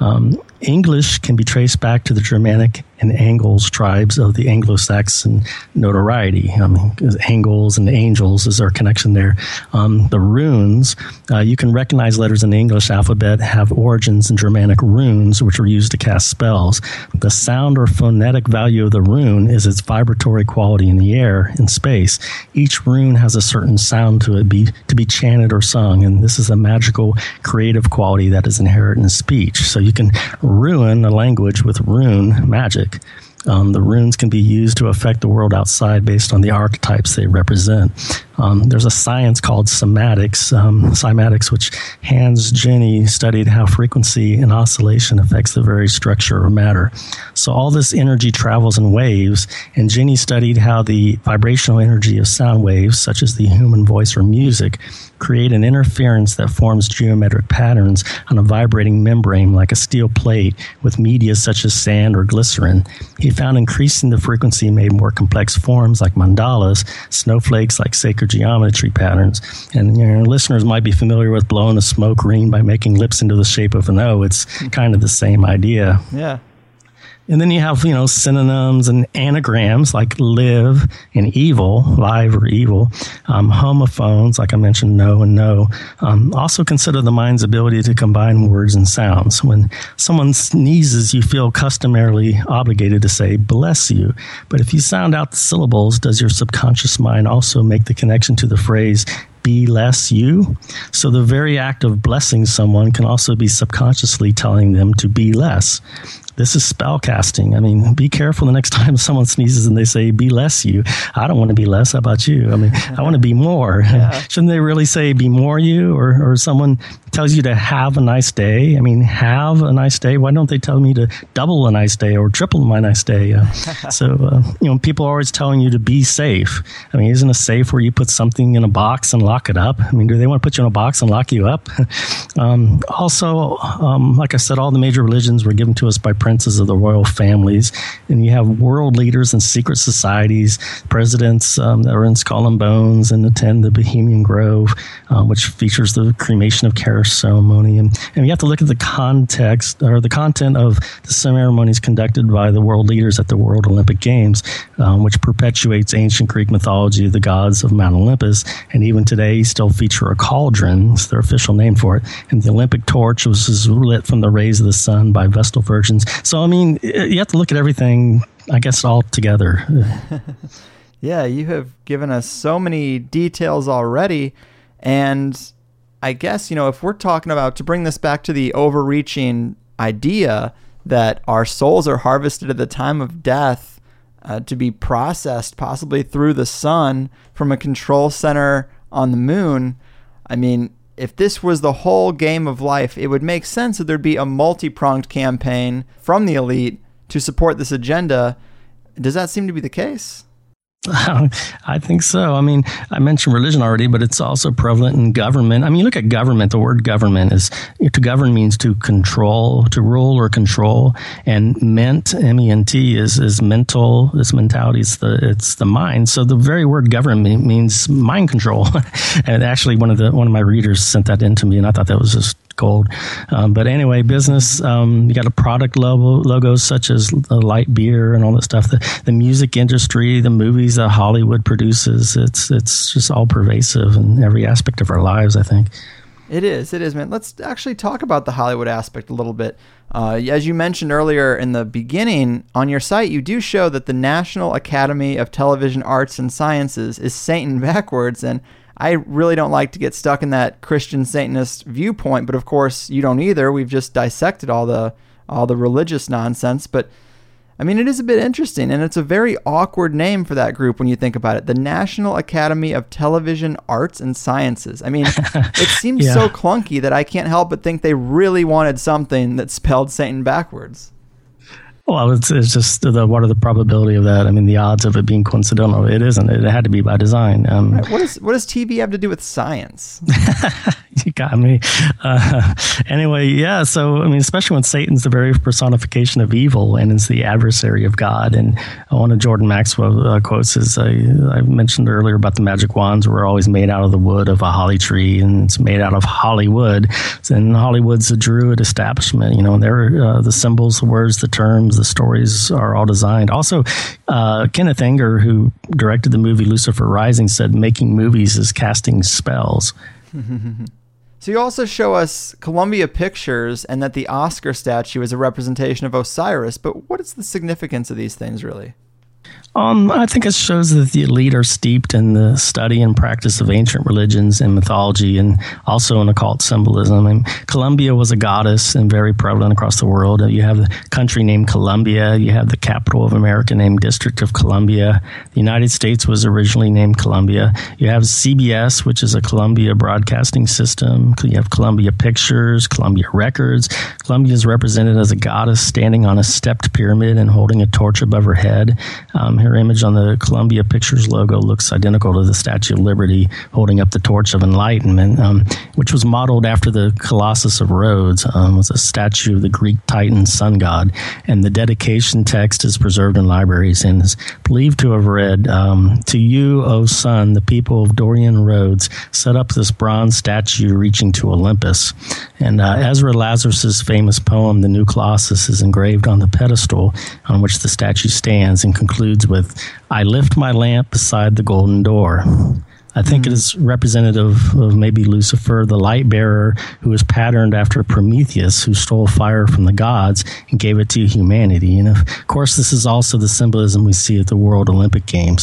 English can be traced back to the Germanic and Angles tribes of the Anglo-Saxon notoriety. I mean, Angles and angels is our connection there. The runes, you can recognize letters in the English alphabet have origins in Germanic runes, which were used to cast spells. The sound or phonetic value of the rune is its vibratory quality in the air and space. Each rune has a certain sound to it to be chanted or sung, and this is a magical creative quality that is inherent in speech. So you can ruin a language with rune magic. The runes can be used to affect the world outside based on the archetypes they represent. There's a science called cymatics, which Hans Jenny studied how frequency and oscillation affects the very structure of matter. So all this energy travels in waves, and Jenny studied how the vibrational energy of sound waves, such as the human voice or music, create an interference that forms geometric patterns on a vibrating membrane like a steel plate with media such as sand or glycerin. He found increasing the frequency made more complex forms like mandalas, snowflakes like sacred geometry patterns. And your listeners might be familiar with blowing a smoke ring by making lips into the shape of an O. It's kind of the same idea. Yeah. And then you have, synonyms and anagrams like live and evil, live or evil. Homophones, like I mentioned, no and no. Also consider the mind's ability to combine words and sounds. When someone sneezes, you feel customarily obligated to say, bless you. But if you sound out the syllables, does your subconscious mind also make the connection to the phrase, be less you? So the very act of blessing someone can also be subconsciously telling them to be less. This is spell casting. I mean, be careful the next time someone sneezes and they say, be less you. I don't want to be less. How about you? I mean, I want to be more. Yeah. Shouldn't they really say be more you? Or someone tells you to have a nice day. I mean, have a nice day. Why don't they tell me to double a nice day or triple my nice day? People are always telling you to be safe. I mean, isn't it safe where you put something in a box and lock it up? I mean, do they want to put you in a box and lock you up? Like I said, all the major religions were given to us by princes of the royal families, and you have world leaders and secret societies, presidents that are in Skull and Bones and attend the Bohemian Grove, which features the cremation of Karis ceremony. And you have to look at the context or the content of the ceremonies conducted by the world leaders at the World Olympic Games, which perpetuates ancient Greek mythology of the gods of Mount Olympus. And even today, still feature a cauldron. It's their official name for it. And the Olympic torch was lit from the rays of the sun by Vestal virgins. So, I mean, you have to look at everything, I guess, all together. Yeah, you have given us so many details already. And I guess, if we're talking about, to bring this back to the overreaching idea that our souls are harvested at the time of death to be processed possibly through the sun from a control center on the moon, I mean, if this was the whole game of life, it would make sense that there'd be a multi-pronged campaign from the elite to support this agenda. Does that seem to be the case? I think so. I mean, I mentioned religion already, but it's also prevalent in government. I mean, look at government. The word government is, to govern means to control, to rule or control. And ment, M-E-N-T, is mental. This mentality, it's the mind. So the very word government means mind control. And actually, one of my readers sent that in to me, and I thought that was just gold. But anyway, business, you got a product logos such as light beer and all that stuff. The music industry, the movies that Hollywood produces, it's just all pervasive in every aspect of our lives, I think. It is, man. Let's actually talk about the Hollywood aspect a little bit. As you mentioned earlier in the beginning, on your site, you do show that the National Academy of Television Arts and Sciences is Satan backwards, and I really don't like to get stuck in that Christian Satanist viewpoint, but of course you don't either. We've just dissected all the religious nonsense, but I mean, it is a bit interesting, and it's a very awkward name for that group when you think about it. The National Academy of Television Arts and Sciences. I mean, it seems so clunky that I can't help but think they really wanted something that spelled Satan backwards. Well, it's just what are the probability of that? I mean, the odds of it being coincidental. It isn't. It had to be by design. Right. What does TV have to do with science? You got me. Anyway, yeah. So, I mean, especially when Satan's the very personification of evil and is the adversary of God. And one of Jordan Maxwell quotes is, I mentioned earlier about the magic wands were always made out of the wood of a holly tree, and it's made out of Hollywood. And Hollywood's a Druid establishment. You know, they're the symbols, the words, the terms, the stories are all designed. Also, Kenneth Anger, who directed the movie Lucifer Rising, said making movies is casting spells. So you also show us Columbia Pictures and that the Oscar statue is a representation of Osiris, but what is the significance of these things, really? I think it shows that the elite are steeped in the study and practice of ancient religions and mythology, and also in occult symbolism. And Columbia was a goddess and very prevalent across the world. You have the country named Columbia. You have the capital of America named District of Columbia. The United States was originally named Columbia. You have CBS, which is a Columbia broadcasting system. You have Columbia Pictures, Columbia Records. Columbia is represented as a goddess standing on a stepped pyramid and holding a torch above her head. Her image on the Columbia Pictures logo looks identical to the Statue of Liberty holding up the torch of enlightenment, which was modeled after the Colossus of Rhodes. Was a statue of the Greek Titan sun god, and the dedication text is preserved in libraries and is believed to have read, "To you, O sun, the people of Dorian Rhodes set up this bronze statue reaching to Olympus." And Ezra Lazarus's famous poem, "The New Colossus," is engraved on the pedestal on which the statue stands and concludes with, "I lift my lamp beside the golden door." I think it is representative of maybe Lucifer, the light bearer, who was patterned after Prometheus, who stole fire from the gods and gave it to humanity. And of course, this is also the symbolism we see at the World Olympic Games.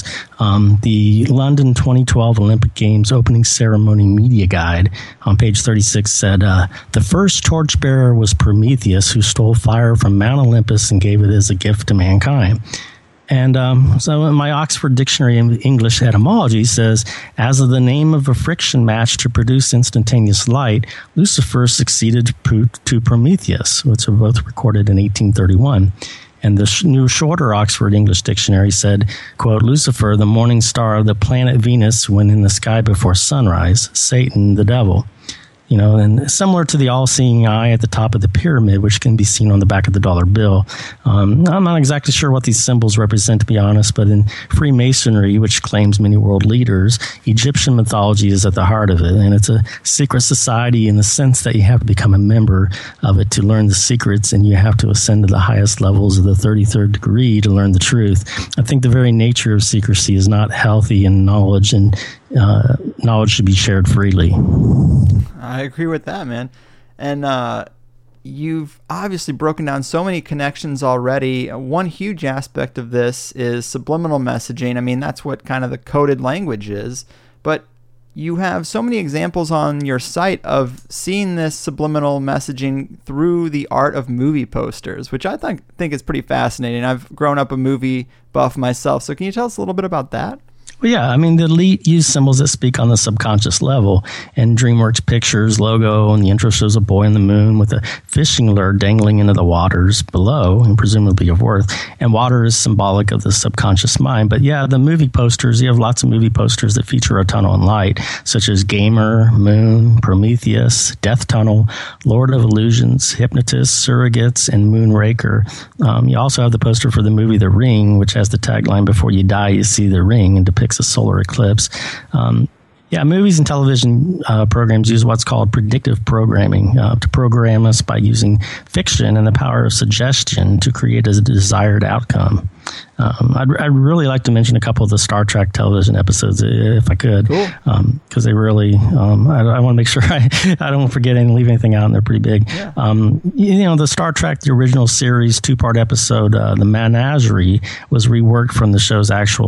The London 2012 Olympic Games opening ceremony media guide on page 36 said, "The first torchbearer was Prometheus, who stole fire from Mount Olympus and gave it as a gift to mankind." And so my Oxford Dictionary of English Etymology says, as of the name of a friction match to produce instantaneous light, Lucifer succeeded to Prometheus, which are both recorded in 1831. And the new shorter Oxford English Dictionary said, quote, "Lucifer, the morning star of the planet Venus when in the sky before sunrise, Satan, the devil." You know, and similar to the all-seeing eye at the top of the pyramid, which can be seen on the back of the dollar bill. I'm not exactly sure what these symbols represent, to be honest, but in Freemasonry, which claims many world leaders, Egyptian mythology is at the heart of it. And it's a secret society in the sense that you have to become a member of it to learn the secrets, and you have to ascend to the highest levels of the 33rd degree to learn the truth. I think the very nature of secrecy is not healthy in knowledge, and knowledge should be shared freely. I agree with that, man. And you've obviously broken down so many connections already. One huge aspect of this is subliminal messaging. I mean, that's what kind of the coded language is. But you have so many examples on your site of seeing this subliminal messaging through the art of movie posters, which I think is pretty fascinating. I've grown up a movie buff myself. So can you tell us a little bit about that? Well, yeah, I mean, the elite use symbols that speak on the subconscious level. And DreamWorks Pictures logo and the intro shows a boy on the moon with a fishing lure dangling into the waters below, and presumably of Earth. And water is symbolic of the subconscious mind. But yeah, the movie posters, you have lots of movie posters that feature a tunnel and light, such as Gamer, Moon, Prometheus, Death Tunnel, Lord of Illusions, Hypnotist, Surrogates, and Moonraker. You also have the poster for the movie The Ring, which has the tagline, "Before you die, you see the ring," and depicts a solar eclipse. Movies and television programs use what's called predictive programming to program us by using fiction and the power of suggestion to create a desired outcome. I'd really like to mention a couple of the Star Trek television episodes, if I could, because they really, I want to make sure I don't forget and leave anything out, and they're pretty big. Yeah. The Star Trek, the original series 2-part episode, The Menagerie, was reworked from the show's actual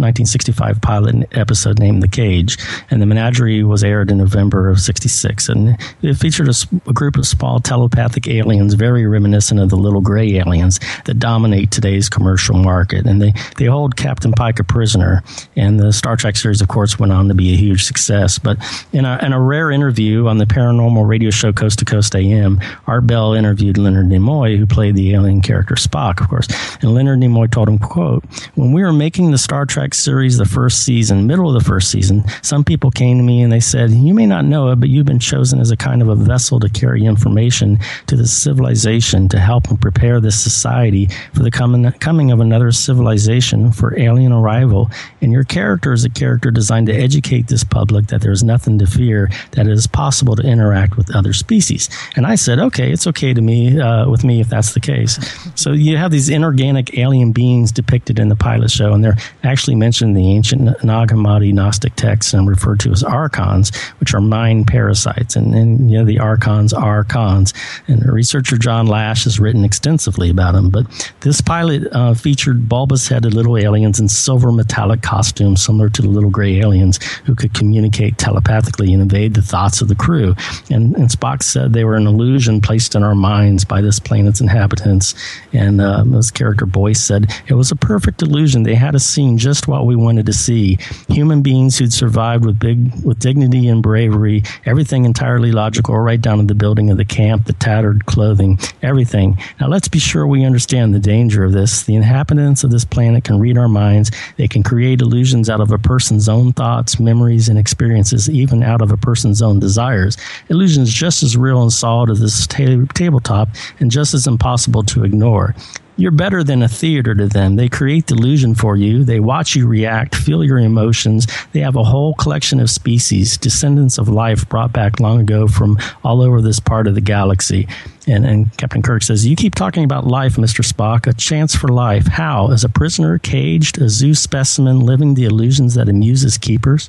1965 pilot episode named The Cage, and The Menagerie was aired in November of '66, and it featured a group of small telepathic aliens, very reminiscent of the little gray aliens that dominate today's commercial market, and they hold Captain Pike a prisoner. And the Star Trek series, of course, went on to be a huge success. But in a rare interview on the paranormal radio show Coast to Coast AM, Art Bell interviewed Leonard Nimoy, who played the alien character Spock, of course. And Leonard Nimoy told him, quote, "When we were making the Star Trek series the first season, middle of the first season, some people came to me and they said, 'You may not know it, but you've been chosen as a kind of a vessel to carry information to the civilization to help and prepare this society for the coming of another civilization for alien arrival. And your character is a character designed to educate this public that there's nothing to fear, that it is possible to interact with other species.'" And I said, okay, it's okay to me, with me if that's the case. So you have these inorganic alien beings depicted in the pilot show, and they're actually mentioned in the ancient Nag Hammadi Gnostic texts and referred to as archons, which are mind parasites. And the archons are cons. And researcher John Lash has written extensively about them. But this pilot featured bulbous-headed little aliens in silver metallic costumes similar to the little gray aliens who could communicate telepathically and invade the thoughts of the crew. And Spock said they were an illusion placed in our minds by this planet's inhabitants. And his character Boyce said, "It was a perfect illusion. They had us seeing just what we wanted to see. Human beings who'd survived with dignity and bravery, everything entirely logical, right down to the building of the camp, the tattered clothing, everything. Now let's be sure we understand the danger of this. The inhabitants of this planet can read our minds. They can create illusions out of a person's own thoughts, memories, and experiences, even out of a person's own desires. Illusions just as real and solid as this tabletop, and just as impossible to ignore. You're better than a theater to them. They create the illusion for you. They watch you react, feel your emotions. They have a whole collection of species, descendants of life brought back long ago from all over this part of the galaxy." And Captain Kirk says, "You keep talking about life, Mr. Spock, a chance for life. How? As a prisoner, caged, a zoo specimen, living the illusions that amuse his keepers?"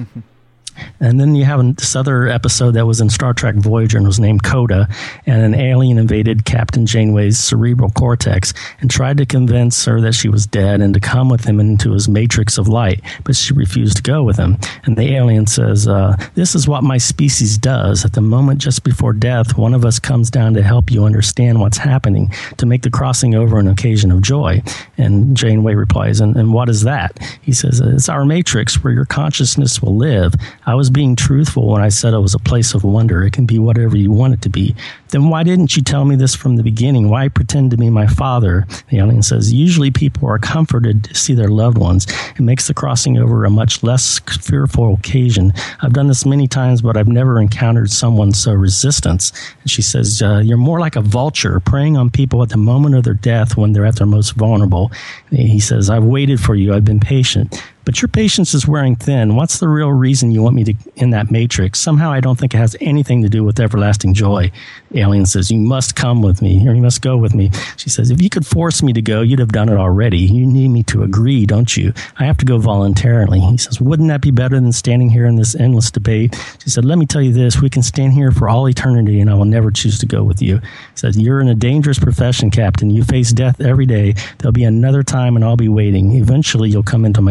And then you have this other episode that was in Star Trek Voyager and was named Coda, and an alien invaded Captain Janeway's cerebral cortex and tried to convince her that she was dead and to come with him into his matrix of light, but she refused to go with him. And the alien says, "This is what my species does. At the moment just before death, one of us comes down to help you understand what's happening, to make the crossing over an occasion of joy." And Janeway replies, and what is that? He says, "It's our matrix where your consciousness will live. I was being truthful when I said it was a place of wonder. It can be whatever you want it to be. Then why didn't you tell me this from the beginning? Why pretend to be my father?" The alien says, "Usually people are comforted to see their loved ones. It makes the crossing over a much less fearful occasion. I've done this many times, but I've never encountered someone so resistant." And she says, "You're more like a vulture, preying on people at the moment of their death when they're at their most vulnerable." And he says, "I've waited for you. I've been patient. But your patience is wearing thin. What's the real reason you want me to in that matrix? Somehow I don't think it has anything to do with everlasting joy." The alien says, "You must come with me, or you must go with me." She says, "If you could force me to go, you'd have done it already. You need me to agree, don't you? I have to go voluntarily." He says, "Wouldn't that be better than standing here in this endless debate?" She said, "Let me tell you this, we can stand here for all eternity and I will never choose to go with you." He says, "You're in a dangerous profession, Captain. You face death every day. There'll be another time and I'll be waiting. Eventually you'll come into my matrix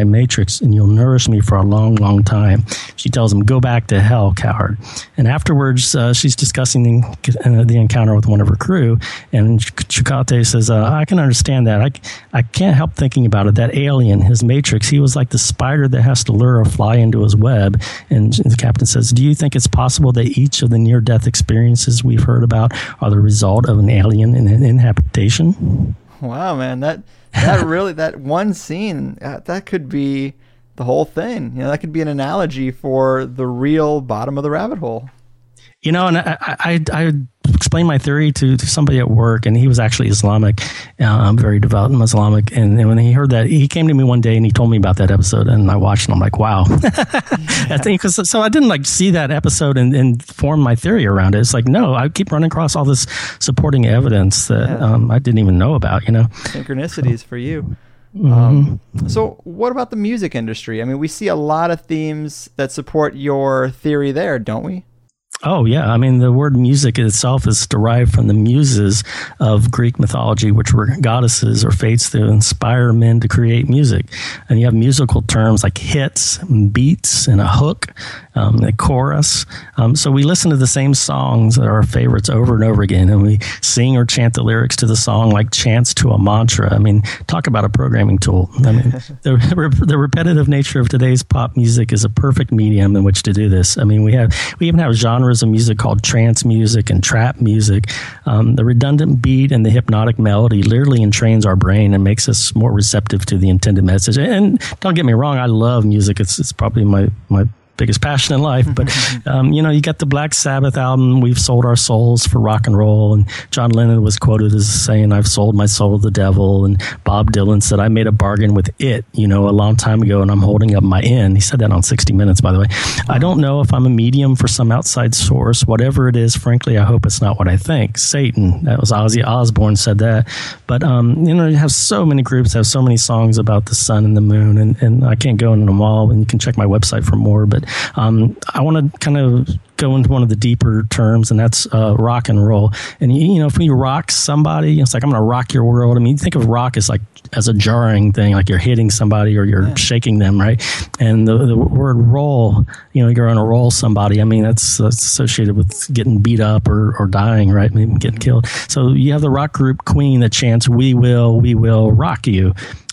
lyrics, and you'll nourish me for a long, long time. She tells him, go back to hell, coward. And afterwards, she's discussing the encounter with one of her crew, and Chakotay says, I can understand that. I can't help thinking about it. That alien, his matrix, he was like the spider that has to lure a fly into his web. And the captain says, do you think it's possible that each of the near-death experiences we've heard about are the result of an alien inhabitation? Wow, man, that really, that one scene, that could be the whole thing. That could be an analogy for the real bottom of the rabbit hole. And I explained my theory to somebody at work, and he was actually Islamic, very devout Islamic. And when he heard that, he came to me one day and he told me about that episode, and I watched, and I'm like, wow. I think so I didn't see that episode and form my theory around it. It's like, no, I keep running across all this supporting evidence that I didn't even know about. Synchronicities for you. So what about the music industry? I mean, we see a lot of themes that support your theory there, don't we? Oh, yeah. I mean, the word music itself is derived from the muses of Greek mythology, which were goddesses or fates that inspire men to create music. And you have musical terms like hits, and beats, and a hook, a chorus. So we listen to the same songs that are our favorites over and over again, and we sing or chant the lyrics to the song like chants to a mantra. I mean, talk about a programming tool. I mean, the repetitive nature of today's pop music is a perfect medium in which to do this. I mean, we even have genres of music called trance music and trap music. The redundant beat and the hypnotic melody literally entrains our brain and makes us more receptive to the intended message. And don't get me wrong, I love music. It's probably my biggest passion in life. But, you got the Black Sabbath album, We've Sold Our Souls for Rock and Roll. And John Lennon was quoted as saying, I've sold my soul to the devil. And Bob Dylan said, I made a bargain with it, a long time ago, and I'm holding up my end. He said that on 60 Minutes, by the way. I don't know if I'm a medium for some outside source. Whatever it is, frankly, I hope it's not what I think. Satan, that was Ozzy Osbourne said that. But, you have so many groups, have so many songs about the sun and the moon, and I can't go into them all, and you can check my website for more. But I want to kind of go into one of the deeper terms, and that's rock and roll. And, if we rock somebody, it's like, I'm going to rock your world. I mean, think of rock as a jarring thing, like you're hitting somebody or you're shaking them, right? And the word roll, you're going to roll somebody. I mean, that's associated with getting beat up or dying, right? Maybe getting killed. So you have the rock group Queen that chants, we will rock you.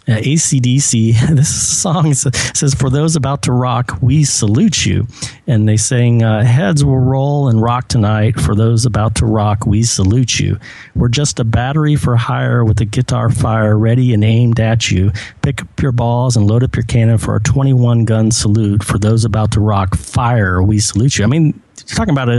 AC/DC, this song says, for those about to rock, we salute you. And they sing, heads will roll and rock tonight. For those about to rock, we salute you. We're just a battery for hire with a guitar fire ready and aimed at you. Pick up your balls and load up your cannon for a 21-gun salute. For those about to rock, fire, we salute you. I mean, you're talking about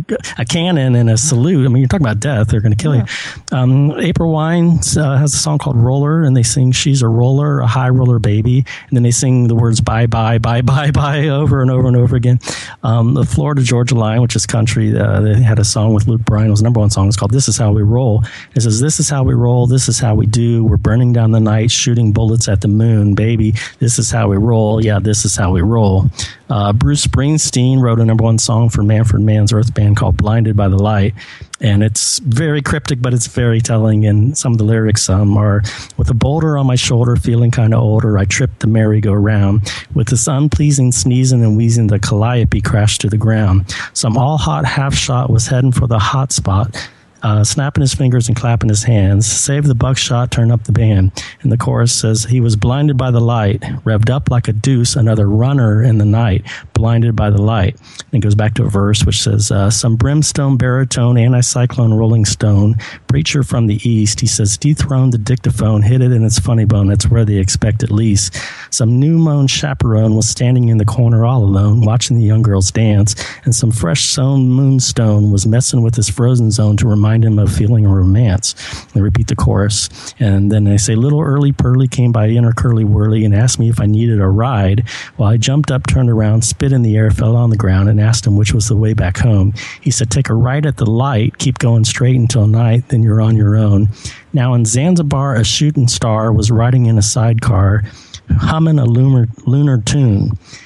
a cannon and a salute. I mean, you're talking about death. They're going to kill you. April Wine has a song called Roller, and they sing, she's a roller, a high roller baby. And then they sing the words bye, bye, bye, bye, bye over and over and over again. The Florida Georgia Line, which is country, they had a song with Luke Bryan. It was the number one song. It's called This Is How We Roll. It says, this is how we roll. This is how we do. We're burning down the night, shooting bullets at the moon, baby. This is how we roll. Yeah, this is how we roll. Bruce Springsteen wrote a number one song for Manfred Mann's Earth Band called Blinded by the Light. And it's very cryptic, but it's very telling. And some of the lyrics are, with a boulder on my shoulder, feeling kind of older, I tripped the merry-go-round. With this unpleasing sneezing and wheezing, the calliope crashed to the ground. Some all-hot half-shot was heading for the hot spot. Snapping his fingers and clapping his hands. Save the buckshot, turn up the band. And the chorus says, he was blinded by the light, revved up like a deuce, another runner in the night, blinded by the light. And it goes back to a verse which says, some brimstone, baritone, anticyclone, rolling stone, preacher from the east. He says, dethrone the dictaphone, hit it in its funny bone, that's where they expect it least. Some new-mown chaperone was standing in the corner all alone, watching the young girls dance, and some fresh-sown moonstone was messing with his frozen zone to remind him of feeling a romance. They repeat the chorus, and then they say, little early Pearly came by in her curly whirly and asked me if I needed a ride. Well, I jumped up, turned around, spit in the air, fell on the ground, and asked him which was the way back home. He said, take a right at the light, keep going straight until night, then you're on your own. Now in Zanzibar, a shooting star was riding in a sidecar, humming a lunar tune.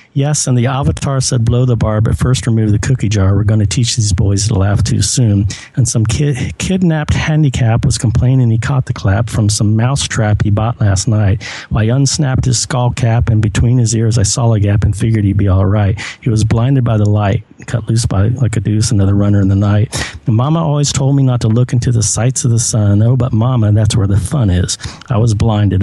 Yes, and the avatar said, blow the bar, but first remove the cookie jar. We're going to teach these boys to laugh too soon. And some kidnapped handicap was complaining he caught the clap from some mousetrap he bought last night. While he unsnapped his skull cap, and between his ears I saw a gap and figured he'd be all right. He was blinded by the light, cut loose by like a deuce, another runner in the night. And Mama always told me not to look into the sights of the sun. Oh, but Mama, that's where the fun is. I was blinded.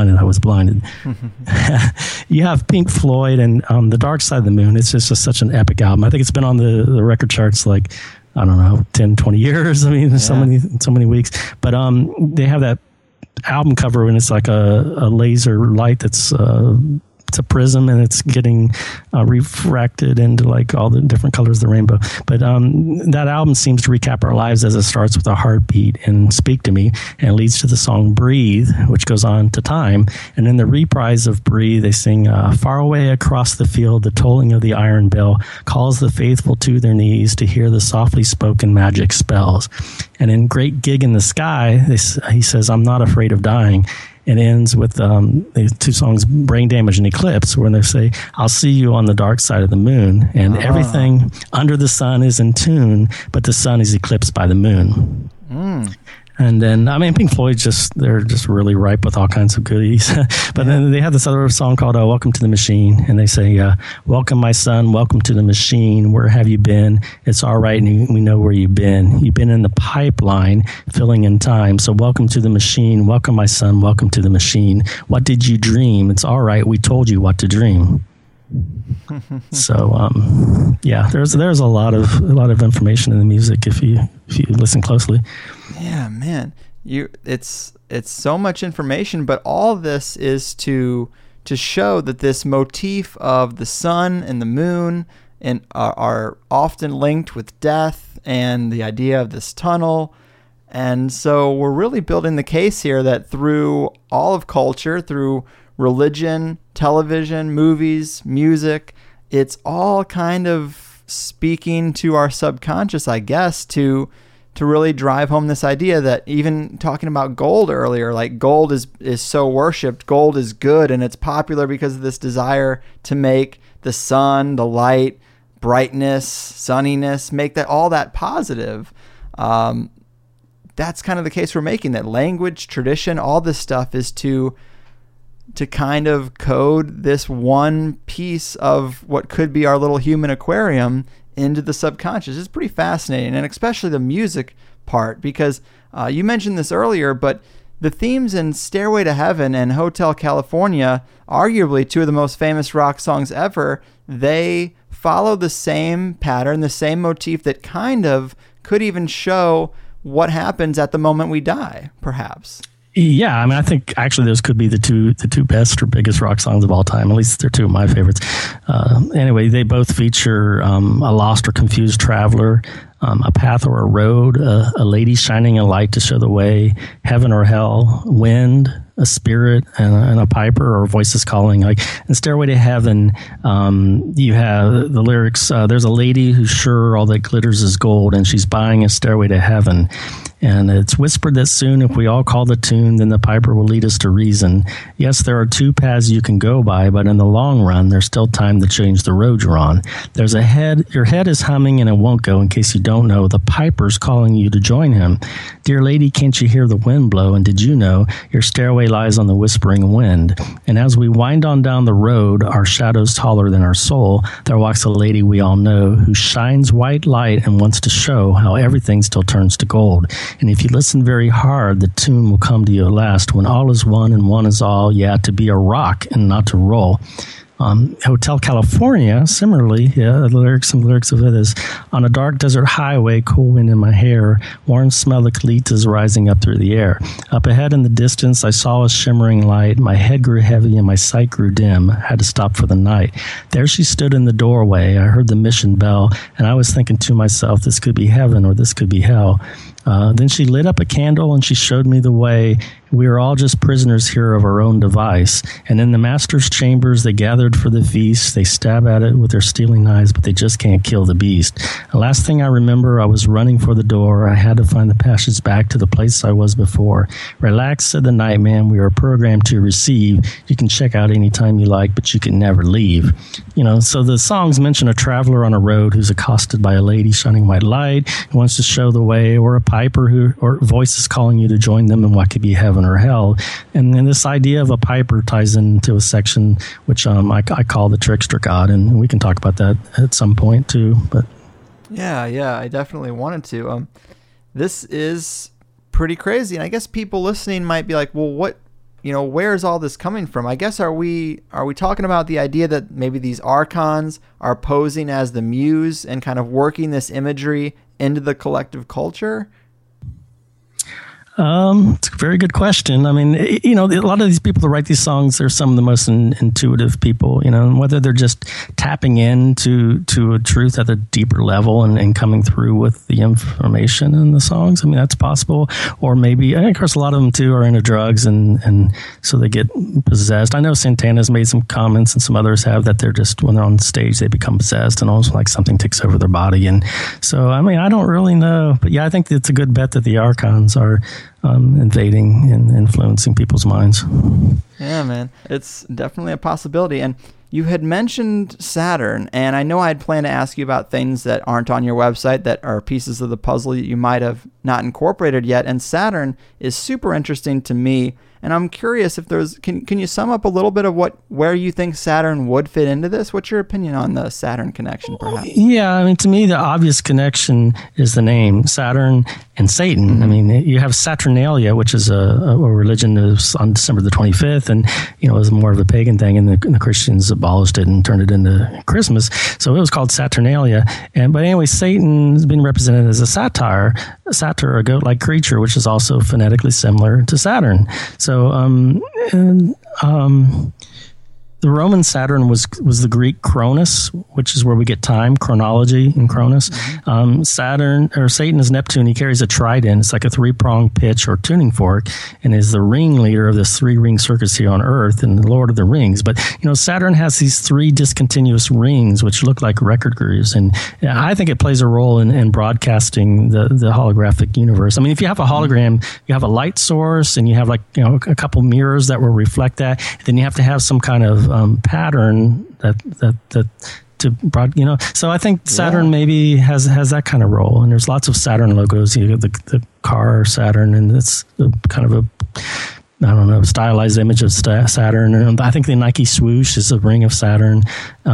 You have Pink Floyd and The Dark Side of the Moon. It's just such an epic album. I think it's been on the record charts like, I don't know, 10, 20 years. I mean, so many weeks. But they have that album cover and it's like a laser light that's it's a prism and it's getting refracted into like all the different colors of the rainbow. But that album seems to recap our lives as it starts with a heartbeat and Speak to Me, and leads to the song Breathe, which goes on to Time. And in the reprise of Breathe, they sing, far away across the field, the tolling of the iron bell calls the faithful to their knees to hear the softly spoken magic spells. And in Great Gig in the Sky, he says, I'm not afraid of dying. It ends with the two songs, Brain Damage and Eclipse, where they say, I'll see you on the dark side of the moon. And everything under the sun is in tune, but the sun is eclipsed by the moon. And then, I mean, Pink Floyd, they're just really ripe with all kinds of goodies. But then they have this other song called Welcome to the Machine. And they say, welcome, my son, welcome to the machine. Where have you been? It's all right, and we know where you've been. You've been in the pipeline, filling in time. So welcome to the machine. Welcome, my son, welcome to the machine. What did you dream? It's all right, we told you what to dream. So there's a lot of information in the music if you listen closely. Yeah, man, it's so much information, but all this is to show that this motif of the sun and the moon and are often linked with death and the idea of this tunnel. And so we're really building the case here that through all of culture, through religion, television, movies, music, it's all kind of speaking to our subconscious, I guess, to really drive home this idea that even talking about gold earlier, like gold is so worshipped, gold is good, and it's popular because of this desire to make the sun, the light, brightness, sunniness, make that all that positive. That's kind of the case we're making, that language, tradition, all this stuff is to kind of code this one piece of what could be our little human aquarium into the subconscious. It's pretty fascinating, and especially the music part, because you mentioned this earlier, but the themes in Stairway to Heaven and Hotel California, arguably two of the most famous rock songs ever, they follow the same pattern, the same motif that kind of could even show what happens at the moment we die, perhaps. Yeah, I mean, I think actually those could be the two best or biggest rock songs of all time. At least they're two of my favorites. Anyway, they both feature a lost or confused traveler, a path or a road, a lady shining a light to show the way, heaven or hell, wind, a spirit, and a piper or voices calling. Like in Stairway to Heaven, you have the lyrics, there's a lady who's sure all that glitters is gold, and she's buying a stairway to heaven. And it's whispered that soon, if we all call the tune, then the piper will lead us to reason. Yes, there are two paths you can go by, but in the long run, there's still time to change the road you're on. There's a head, your head is humming and it won't go. In case you don't know, the piper's calling you to join him. Dear lady, can't you hear the wind blow? And did you know your stairway lies on the whispering wind? And as we wind on down the road, our shadows taller than our soul, there walks a lady we all know who shines white light and wants to show how everything still turns to gold. And if you listen very hard, the tune will come to you at last. When all is one and one is all, yeah, to be a rock and not to roll. Hotel California, similarly, some lyrics of it is, on a dark desert highway, cool wind in my hair, warm smell of colitas rising up through the air. Up ahead in the distance, I saw a shimmering light. My head grew heavy and my sight grew dim. I had to stop for the night. There she stood in the doorway. I heard the mission bell, and I was thinking to myself, this could be heaven or this could be hell. Then she lit up a candle and she showed me the way. We are all just prisoners here of our own device. And in the master's chambers, they gathered for the feast. They stab at it with their stealing knives, but they just can't kill the beast. The last thing I remember, I was running for the door. I had to find the passage back to the place I was before. Relax, said the nightman. We are programmed to receive. You can check out anytime you like, but you can never leave. So the songs mention a traveler on a road who's accosted by a lady shining white light who wants to show the way, or a piper or voices calling you to join them in what could be heaven or hell. And then this idea of a piper ties into a section which I call the trickster god, and we can talk about that at some point too. But yeah, I definitely wanted to. This is pretty crazy, and I guess people listening might be like, well, what, where's all this coming from? I guess are we talking about the idea that maybe these archons are posing as the muse and kind of working this imagery into the collective culture? It's a very good question. I mean, a lot of these people that write these songs, they're some of the most intuitive people, and whether they're just tapping into a truth at a deeper level and coming through with the information in the songs. I mean, that's possible. Or maybe, and of course, a lot of them too are into drugs and so they get possessed. I know Santana's made some comments, and some others have, that they're just, when they're on stage, they become possessed and almost like something takes over their body. And so, I mean, I don't really know, but yeah, I think it's a good bet that the archons are invading and influencing people's minds. Yeah, man. It's definitely a possibility. And you had mentioned Saturn, and I know I had planned to ask you about things that aren't on your website that are pieces of the puzzle that you might have not incorporated yet. And Saturn is super interesting to me. And I'm curious if there's, can you sum up a little bit of where you think Saturn would fit into this? What's your opinion on the Saturn connection, perhaps? Yeah, I mean, to me, the obvious connection is the name, Saturn and Satan. Mm-hmm. I mean, you have Saturnalia, which is a religion that was on December the 25th, and, it was more of a pagan thing, and the Christians abolished it and turned it into Christmas. So it was called Saturnalia. But anyway, Satan has been represented as a satyr, a goat-like creature, which is also phonetically similar to Saturn. So, the Roman Saturn was the Greek Cronus, which is where we get time, chronology in Cronus. Satan is Neptune. He carries a trident. It's like a 3-pronged pitch or tuning fork, and is the ringleader of this 3-ring circus here on Earth and the Lord of the Rings. But, Saturn has these 3 discontinuous rings, which look like record grooves. And I think it plays a role in broadcasting the holographic universe. I mean, if you have a hologram, you have a light source, and you have a couple mirrors that will reflect that. Then you have to have some kind of pattern that to broad, So I think Saturn maybe has that kind of role, and there's lots of Saturn logos. You have the car Saturn, and it's kind of a stylized image of Saturn. And I think the Nike swoosh is a ring of Saturn.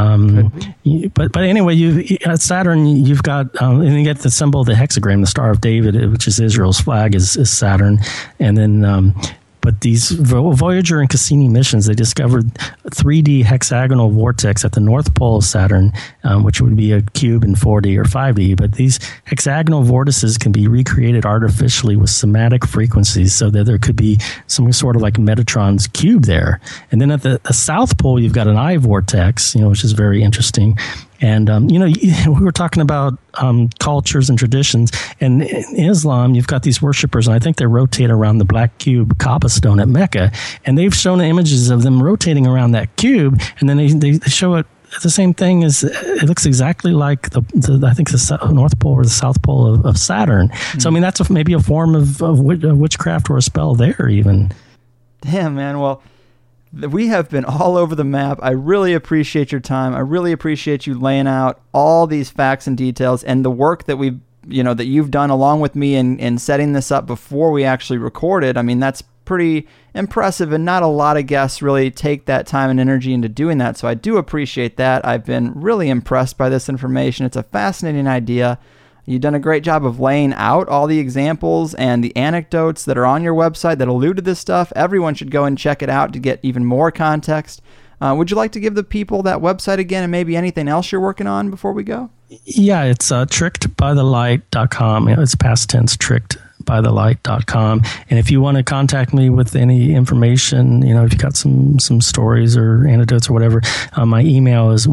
But anyway, at Saturn, you've got, and you get the symbol of the hexagram, the Star of David, which is Israel's flag, is Saturn. And then, but these Voyager and Cassini missions, they discovered a 3D hexagonal vortex at the North Pole of Saturn, which would be a cube in 4D or 5D. But these hexagonal vortices can be recreated artificially with somatic frequencies, so that there could be some sort of like Metatron's cube there. And then at the South Pole, you've got an eye vortex, which is very interesting. And, we were talking about cultures and traditions. And in Islam, you've got these worshipers, and I think they rotate around the black cube Kaaba stone at Mecca. And they've shown images of them rotating around that cube, and then they show it. The same thing is, it looks exactly like the North Pole or the South Pole of Saturn. Mm-hmm. So, I mean, that's maybe a form of witchcraft or a spell there even. Damn, man. Well, we have been all over the map. I really appreciate your time. I really appreciate you laying out all these facts and details, and the work that that you've done along with me in setting this up before we actually recorded. I mean, that's pretty impressive, and not a lot of guests really take that time and energy into doing that. So I do appreciate that. I've been really impressed by this information. It's a fascinating idea. You've done a great job of laying out all the examples and the anecdotes that are on your website that allude to this stuff. Everyone should go and check it out to get even more context. Would you like to give the people that website again, and maybe anything else you're working on before we go? Yeah, it's trickedbythelight.com. It's past tense, tricked bythelight.com. And if you want to contact me with any information, if you got some stories or anecdotes or whatever, my email is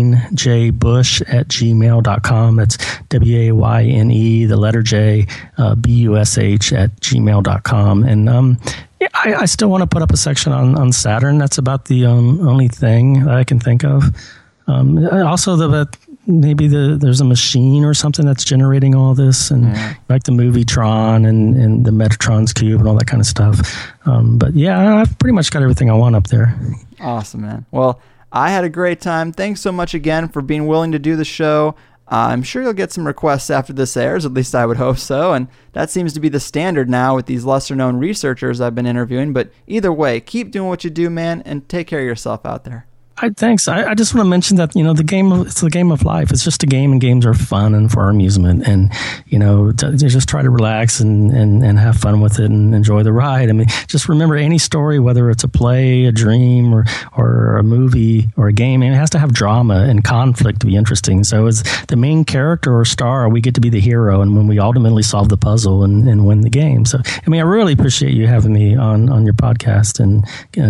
waynejbush@gmail.com. That's WAYNE, the letter J, BUSH @gmail.com. And I still want to put up a section on Saturn. That's about the only thing that I can think of. Also, maybe there's a machine or something that's generating all this, and like the movie Tron and the Metatron's Cube and all that kind of stuff. But yeah, I've pretty much got everything I want up there. Awesome, man. Well, I had a great time. Thanks so much again for being willing to do the show. I'm sure you'll get some requests after this airs, at least I would hope so, and that seems to be the standard now with these lesser-known researchers I've been interviewing. But either way, keep doing what you do, man, and take care of yourself out there. Thanks. I just want to mention that, it's the game of life. It's just a game, and games are fun and for our amusement. And, just try to relax and have fun with it and enjoy the ride. I mean, just remember any story, whether it's a play, a dream, or a movie or a game, it has to have drama and conflict to be interesting. So as the main character or star, we get to be the hero, and when we ultimately solve the puzzle and win the game. So, I really appreciate you having me on your podcast and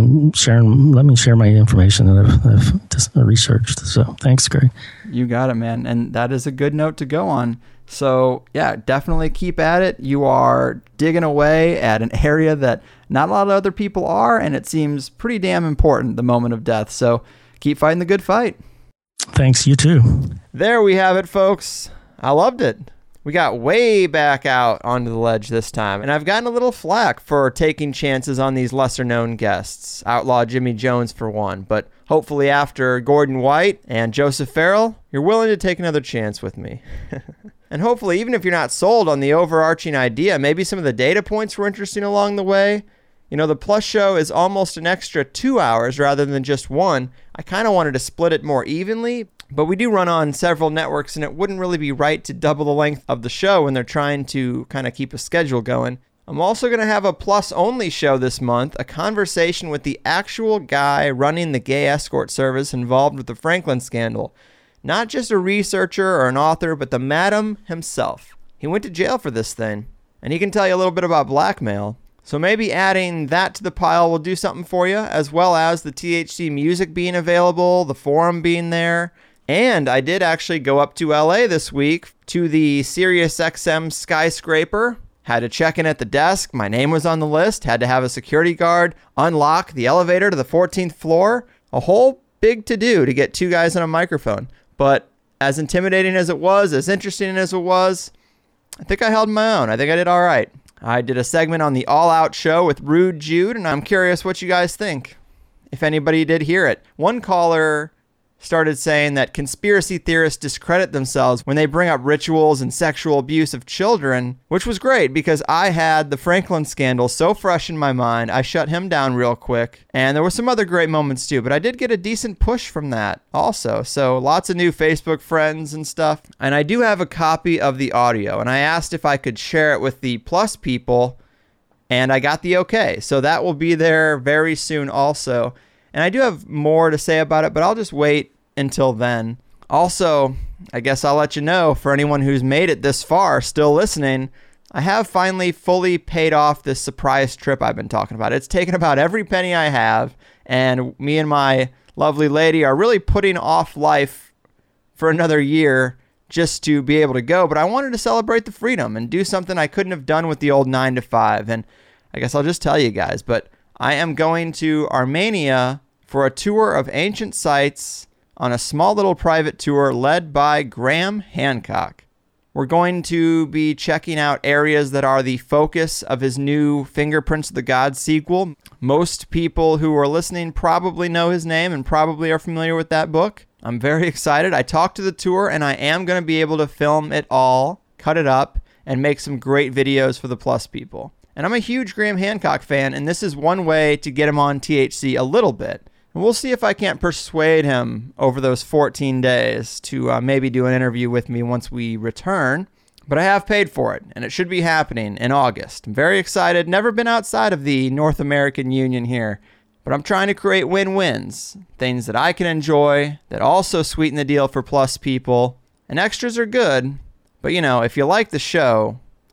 let me share my information that I've researched. So thanks, Greg. You got it, man. And that is a good note to go on. So yeah, definitely keep at it. You are digging away at an area that not a lot of other people are, and it seems pretty damn important, the moment of death. So keep fighting the good fight. Thanks, you too. There we have it, folks. I loved it. We got way back out onto the ledge this time, and I've gotten a little flack for taking chances on these lesser-known guests, Outlaw Jimmy Jones for one, but hopefully after Gordon White and Joseph Farrell, you're willing to take another chance with me. And hopefully, even if you're not sold on the overarching idea, maybe some of the data points were interesting along the way. The Plus show is almost an extra 2 hours rather than just one. I kind of wanted to split it more evenly, but we do run on several networks, and it wouldn't really be right to double the length of the show when they're trying to kind of keep a schedule going. I'm also going to have a Plus-only show this month, a conversation with the actual guy running the gay escort service involved with the Franklin scandal. Not just a researcher or an author, but the madam himself. He went to jail for this thing, and he can tell you a little bit about blackmail. So maybe adding that to the pile will do something for you, as well as the THC music being available, the forum being there. And I did actually go up to LA this week to the SiriusXM skyscraper. Had to check in at the desk. My name was on the list. Had to have a security guard unlock the elevator to the 14th floor. A whole big to-do to get two guys on a microphone. But as intimidating as it was, as interesting as it was, I think I held my own. I think I did all right. I did a segment on the All Out show with Rude Jude, and I'm curious what you guys think, if anybody did hear it. One caller started saying that conspiracy theorists discredit themselves when they bring up rituals and sexual abuse of children, which was great because I had the Franklin scandal so fresh in my mind. I shut him down real quick, and there were some other great moments too, but I did get a decent push from that also. So lots of new Facebook friends and stuff. And I do have a copy of the audio, and I asked if I could share it with the Plus people, and I got the okay. So that will be there very soon also. And I do have more to say about it, but I'll just wait until then. Also, I guess I'll let you know, for anyone who's made it this far still listening, I have finally fully paid off this surprise trip I've been talking about. It's taken about every penny I have, and me and my lovely lady are really putting off life for another year just to be able to go. But I wanted to celebrate the freedom and do something I couldn't have done with the old 9 to 5. And I guess I'll just tell you guys, but I am going to Armenia for a tour of ancient sites on a small little private tour led by Graham Hancock. We're going to be checking out areas that are the focus of his new Fingerprints of the Gods sequel. Most people who are listening probably know his name and probably are familiar with that book. I'm very excited. I talked to the tour, and I am going to be able to film it all, cut it up, and make some great videos for the Plus people. And I'm a huge Graham Hancock fan, and this is one way to get him on THC a little bit. And we'll see if I can't persuade him over those 14 days to maybe do an interview with me once we return. But I have paid for it, and it should be happening in August. I'm very excited. Never been outside of the North American Union here. But I'm trying to create win-wins. Things that I can enjoy that also sweeten the deal for Plus people. And extras are good. But, if you like the show,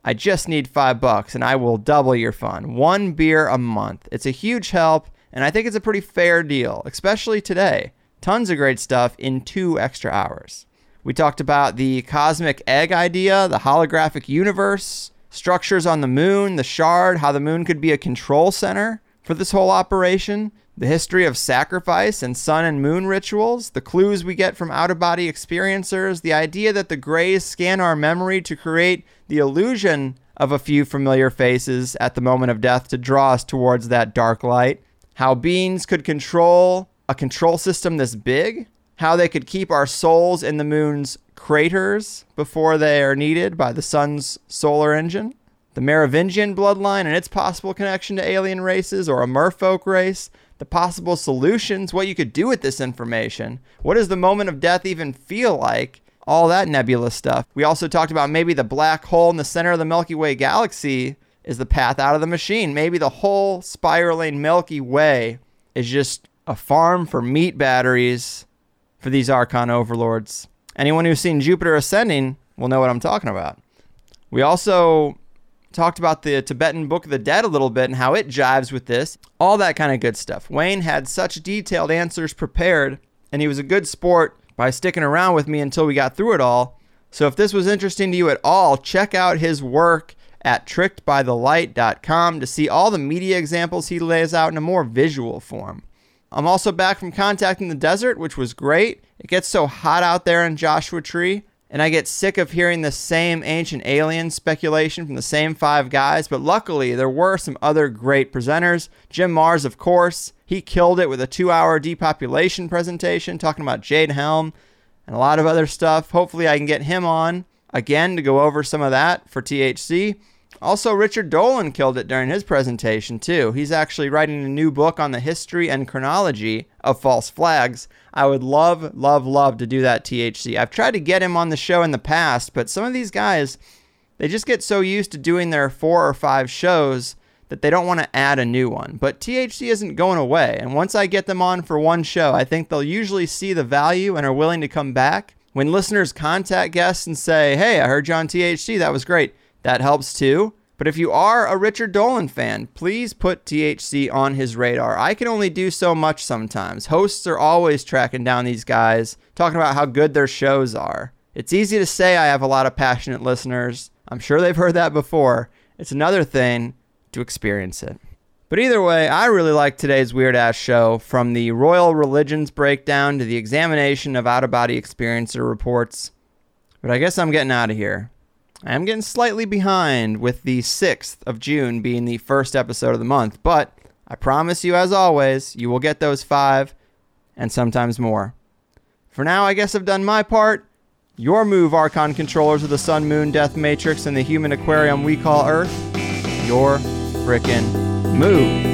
I just need $5 and I will double your fun. 1 beer a month. It's a huge help, and I think it's a pretty fair deal, especially today. Tons of great stuff in 2 extra hours. We talked about the cosmic egg idea, the holographic universe, structures on the moon, the shard, how the moon could be a control center for this whole operation, the history of sacrifice and sun and moon rituals, the clues we get from out-of-body experiencers, the idea that the Greys scan our memory to create the illusion of a few familiar faces at the moment of death to draw us towards that dark light, how beings could control a control system this big, how they could keep our souls in the moon's craters before they are needed by the sun's solar engine, the Merovingian bloodline and its possible connection to alien races or a merfolk race, the possible solutions, what you could do with this information, what does the moment of death even feel like, all that nebulous stuff. We also talked about maybe the black hole in the center of the Milky Way galaxy is the path out of the machine. Maybe the whole spiraling Milky Way is just a farm for meat batteries for these Archon overlords. Anyone who's seen Jupiter Ascending will know what I'm talking about. We also talked about the Tibetan Book of the Dead a little bit and how it jives with this. All that kind of good stuff. Wayne had such detailed answers prepared, and he was a good sport by sticking around with me until we got through it all. So if this was interesting to you at all, check out his work at trickedbythelight.com to see all the media examples he lays out in a more visual form. I'm also back from contacting the desert, which was great. It gets so hot out there in Joshua Tree, and I get sick of hearing the same ancient alien speculation from the same 5 guys, but luckily there were some other great presenters. Jim Mars, of course, he killed it with a 2-hour depopulation presentation talking about Jade Helm and a lot of other stuff. Hopefully I can get him on again to go over some of that for THC. Also, Richard Dolan killed it during his presentation, too. He's actually writing a new book on the history and chronology of false flags. I would love, love, love to do that, THC. I've tried to get him on the show in the past, but some of these guys, they just get so used to doing their 4 or 5 shows that they don't want to add a new one. But THC isn't going away, and once I get them on for one show, I think they'll usually see the value and are willing to come back. When listeners contact guests and say, hey, I heard you on THC, that was great, that helps too. But if you are a Richard Dolan fan, please put THC on his radar. I can only do so much sometimes. Hosts are always tracking down these guys, talking about how good their shows are. It's easy to say I have a lot of passionate listeners. I'm sure they've heard that before. It's another thing to experience it. But either way, I really like today's Weird Ass show, from the royal religions breakdown to the examination of out-of-body experiencer reports. But I guess I'm getting out of here. I am getting slightly behind with the 6th of June being the first episode of the month, but I promise you, as always, you will get those 5 and sometimes more. For now, I guess I've done my part. Your move, Archon controllers of the Sun, Moon, Death Matrix, and the human aquarium we call Earth. Your frickin' move.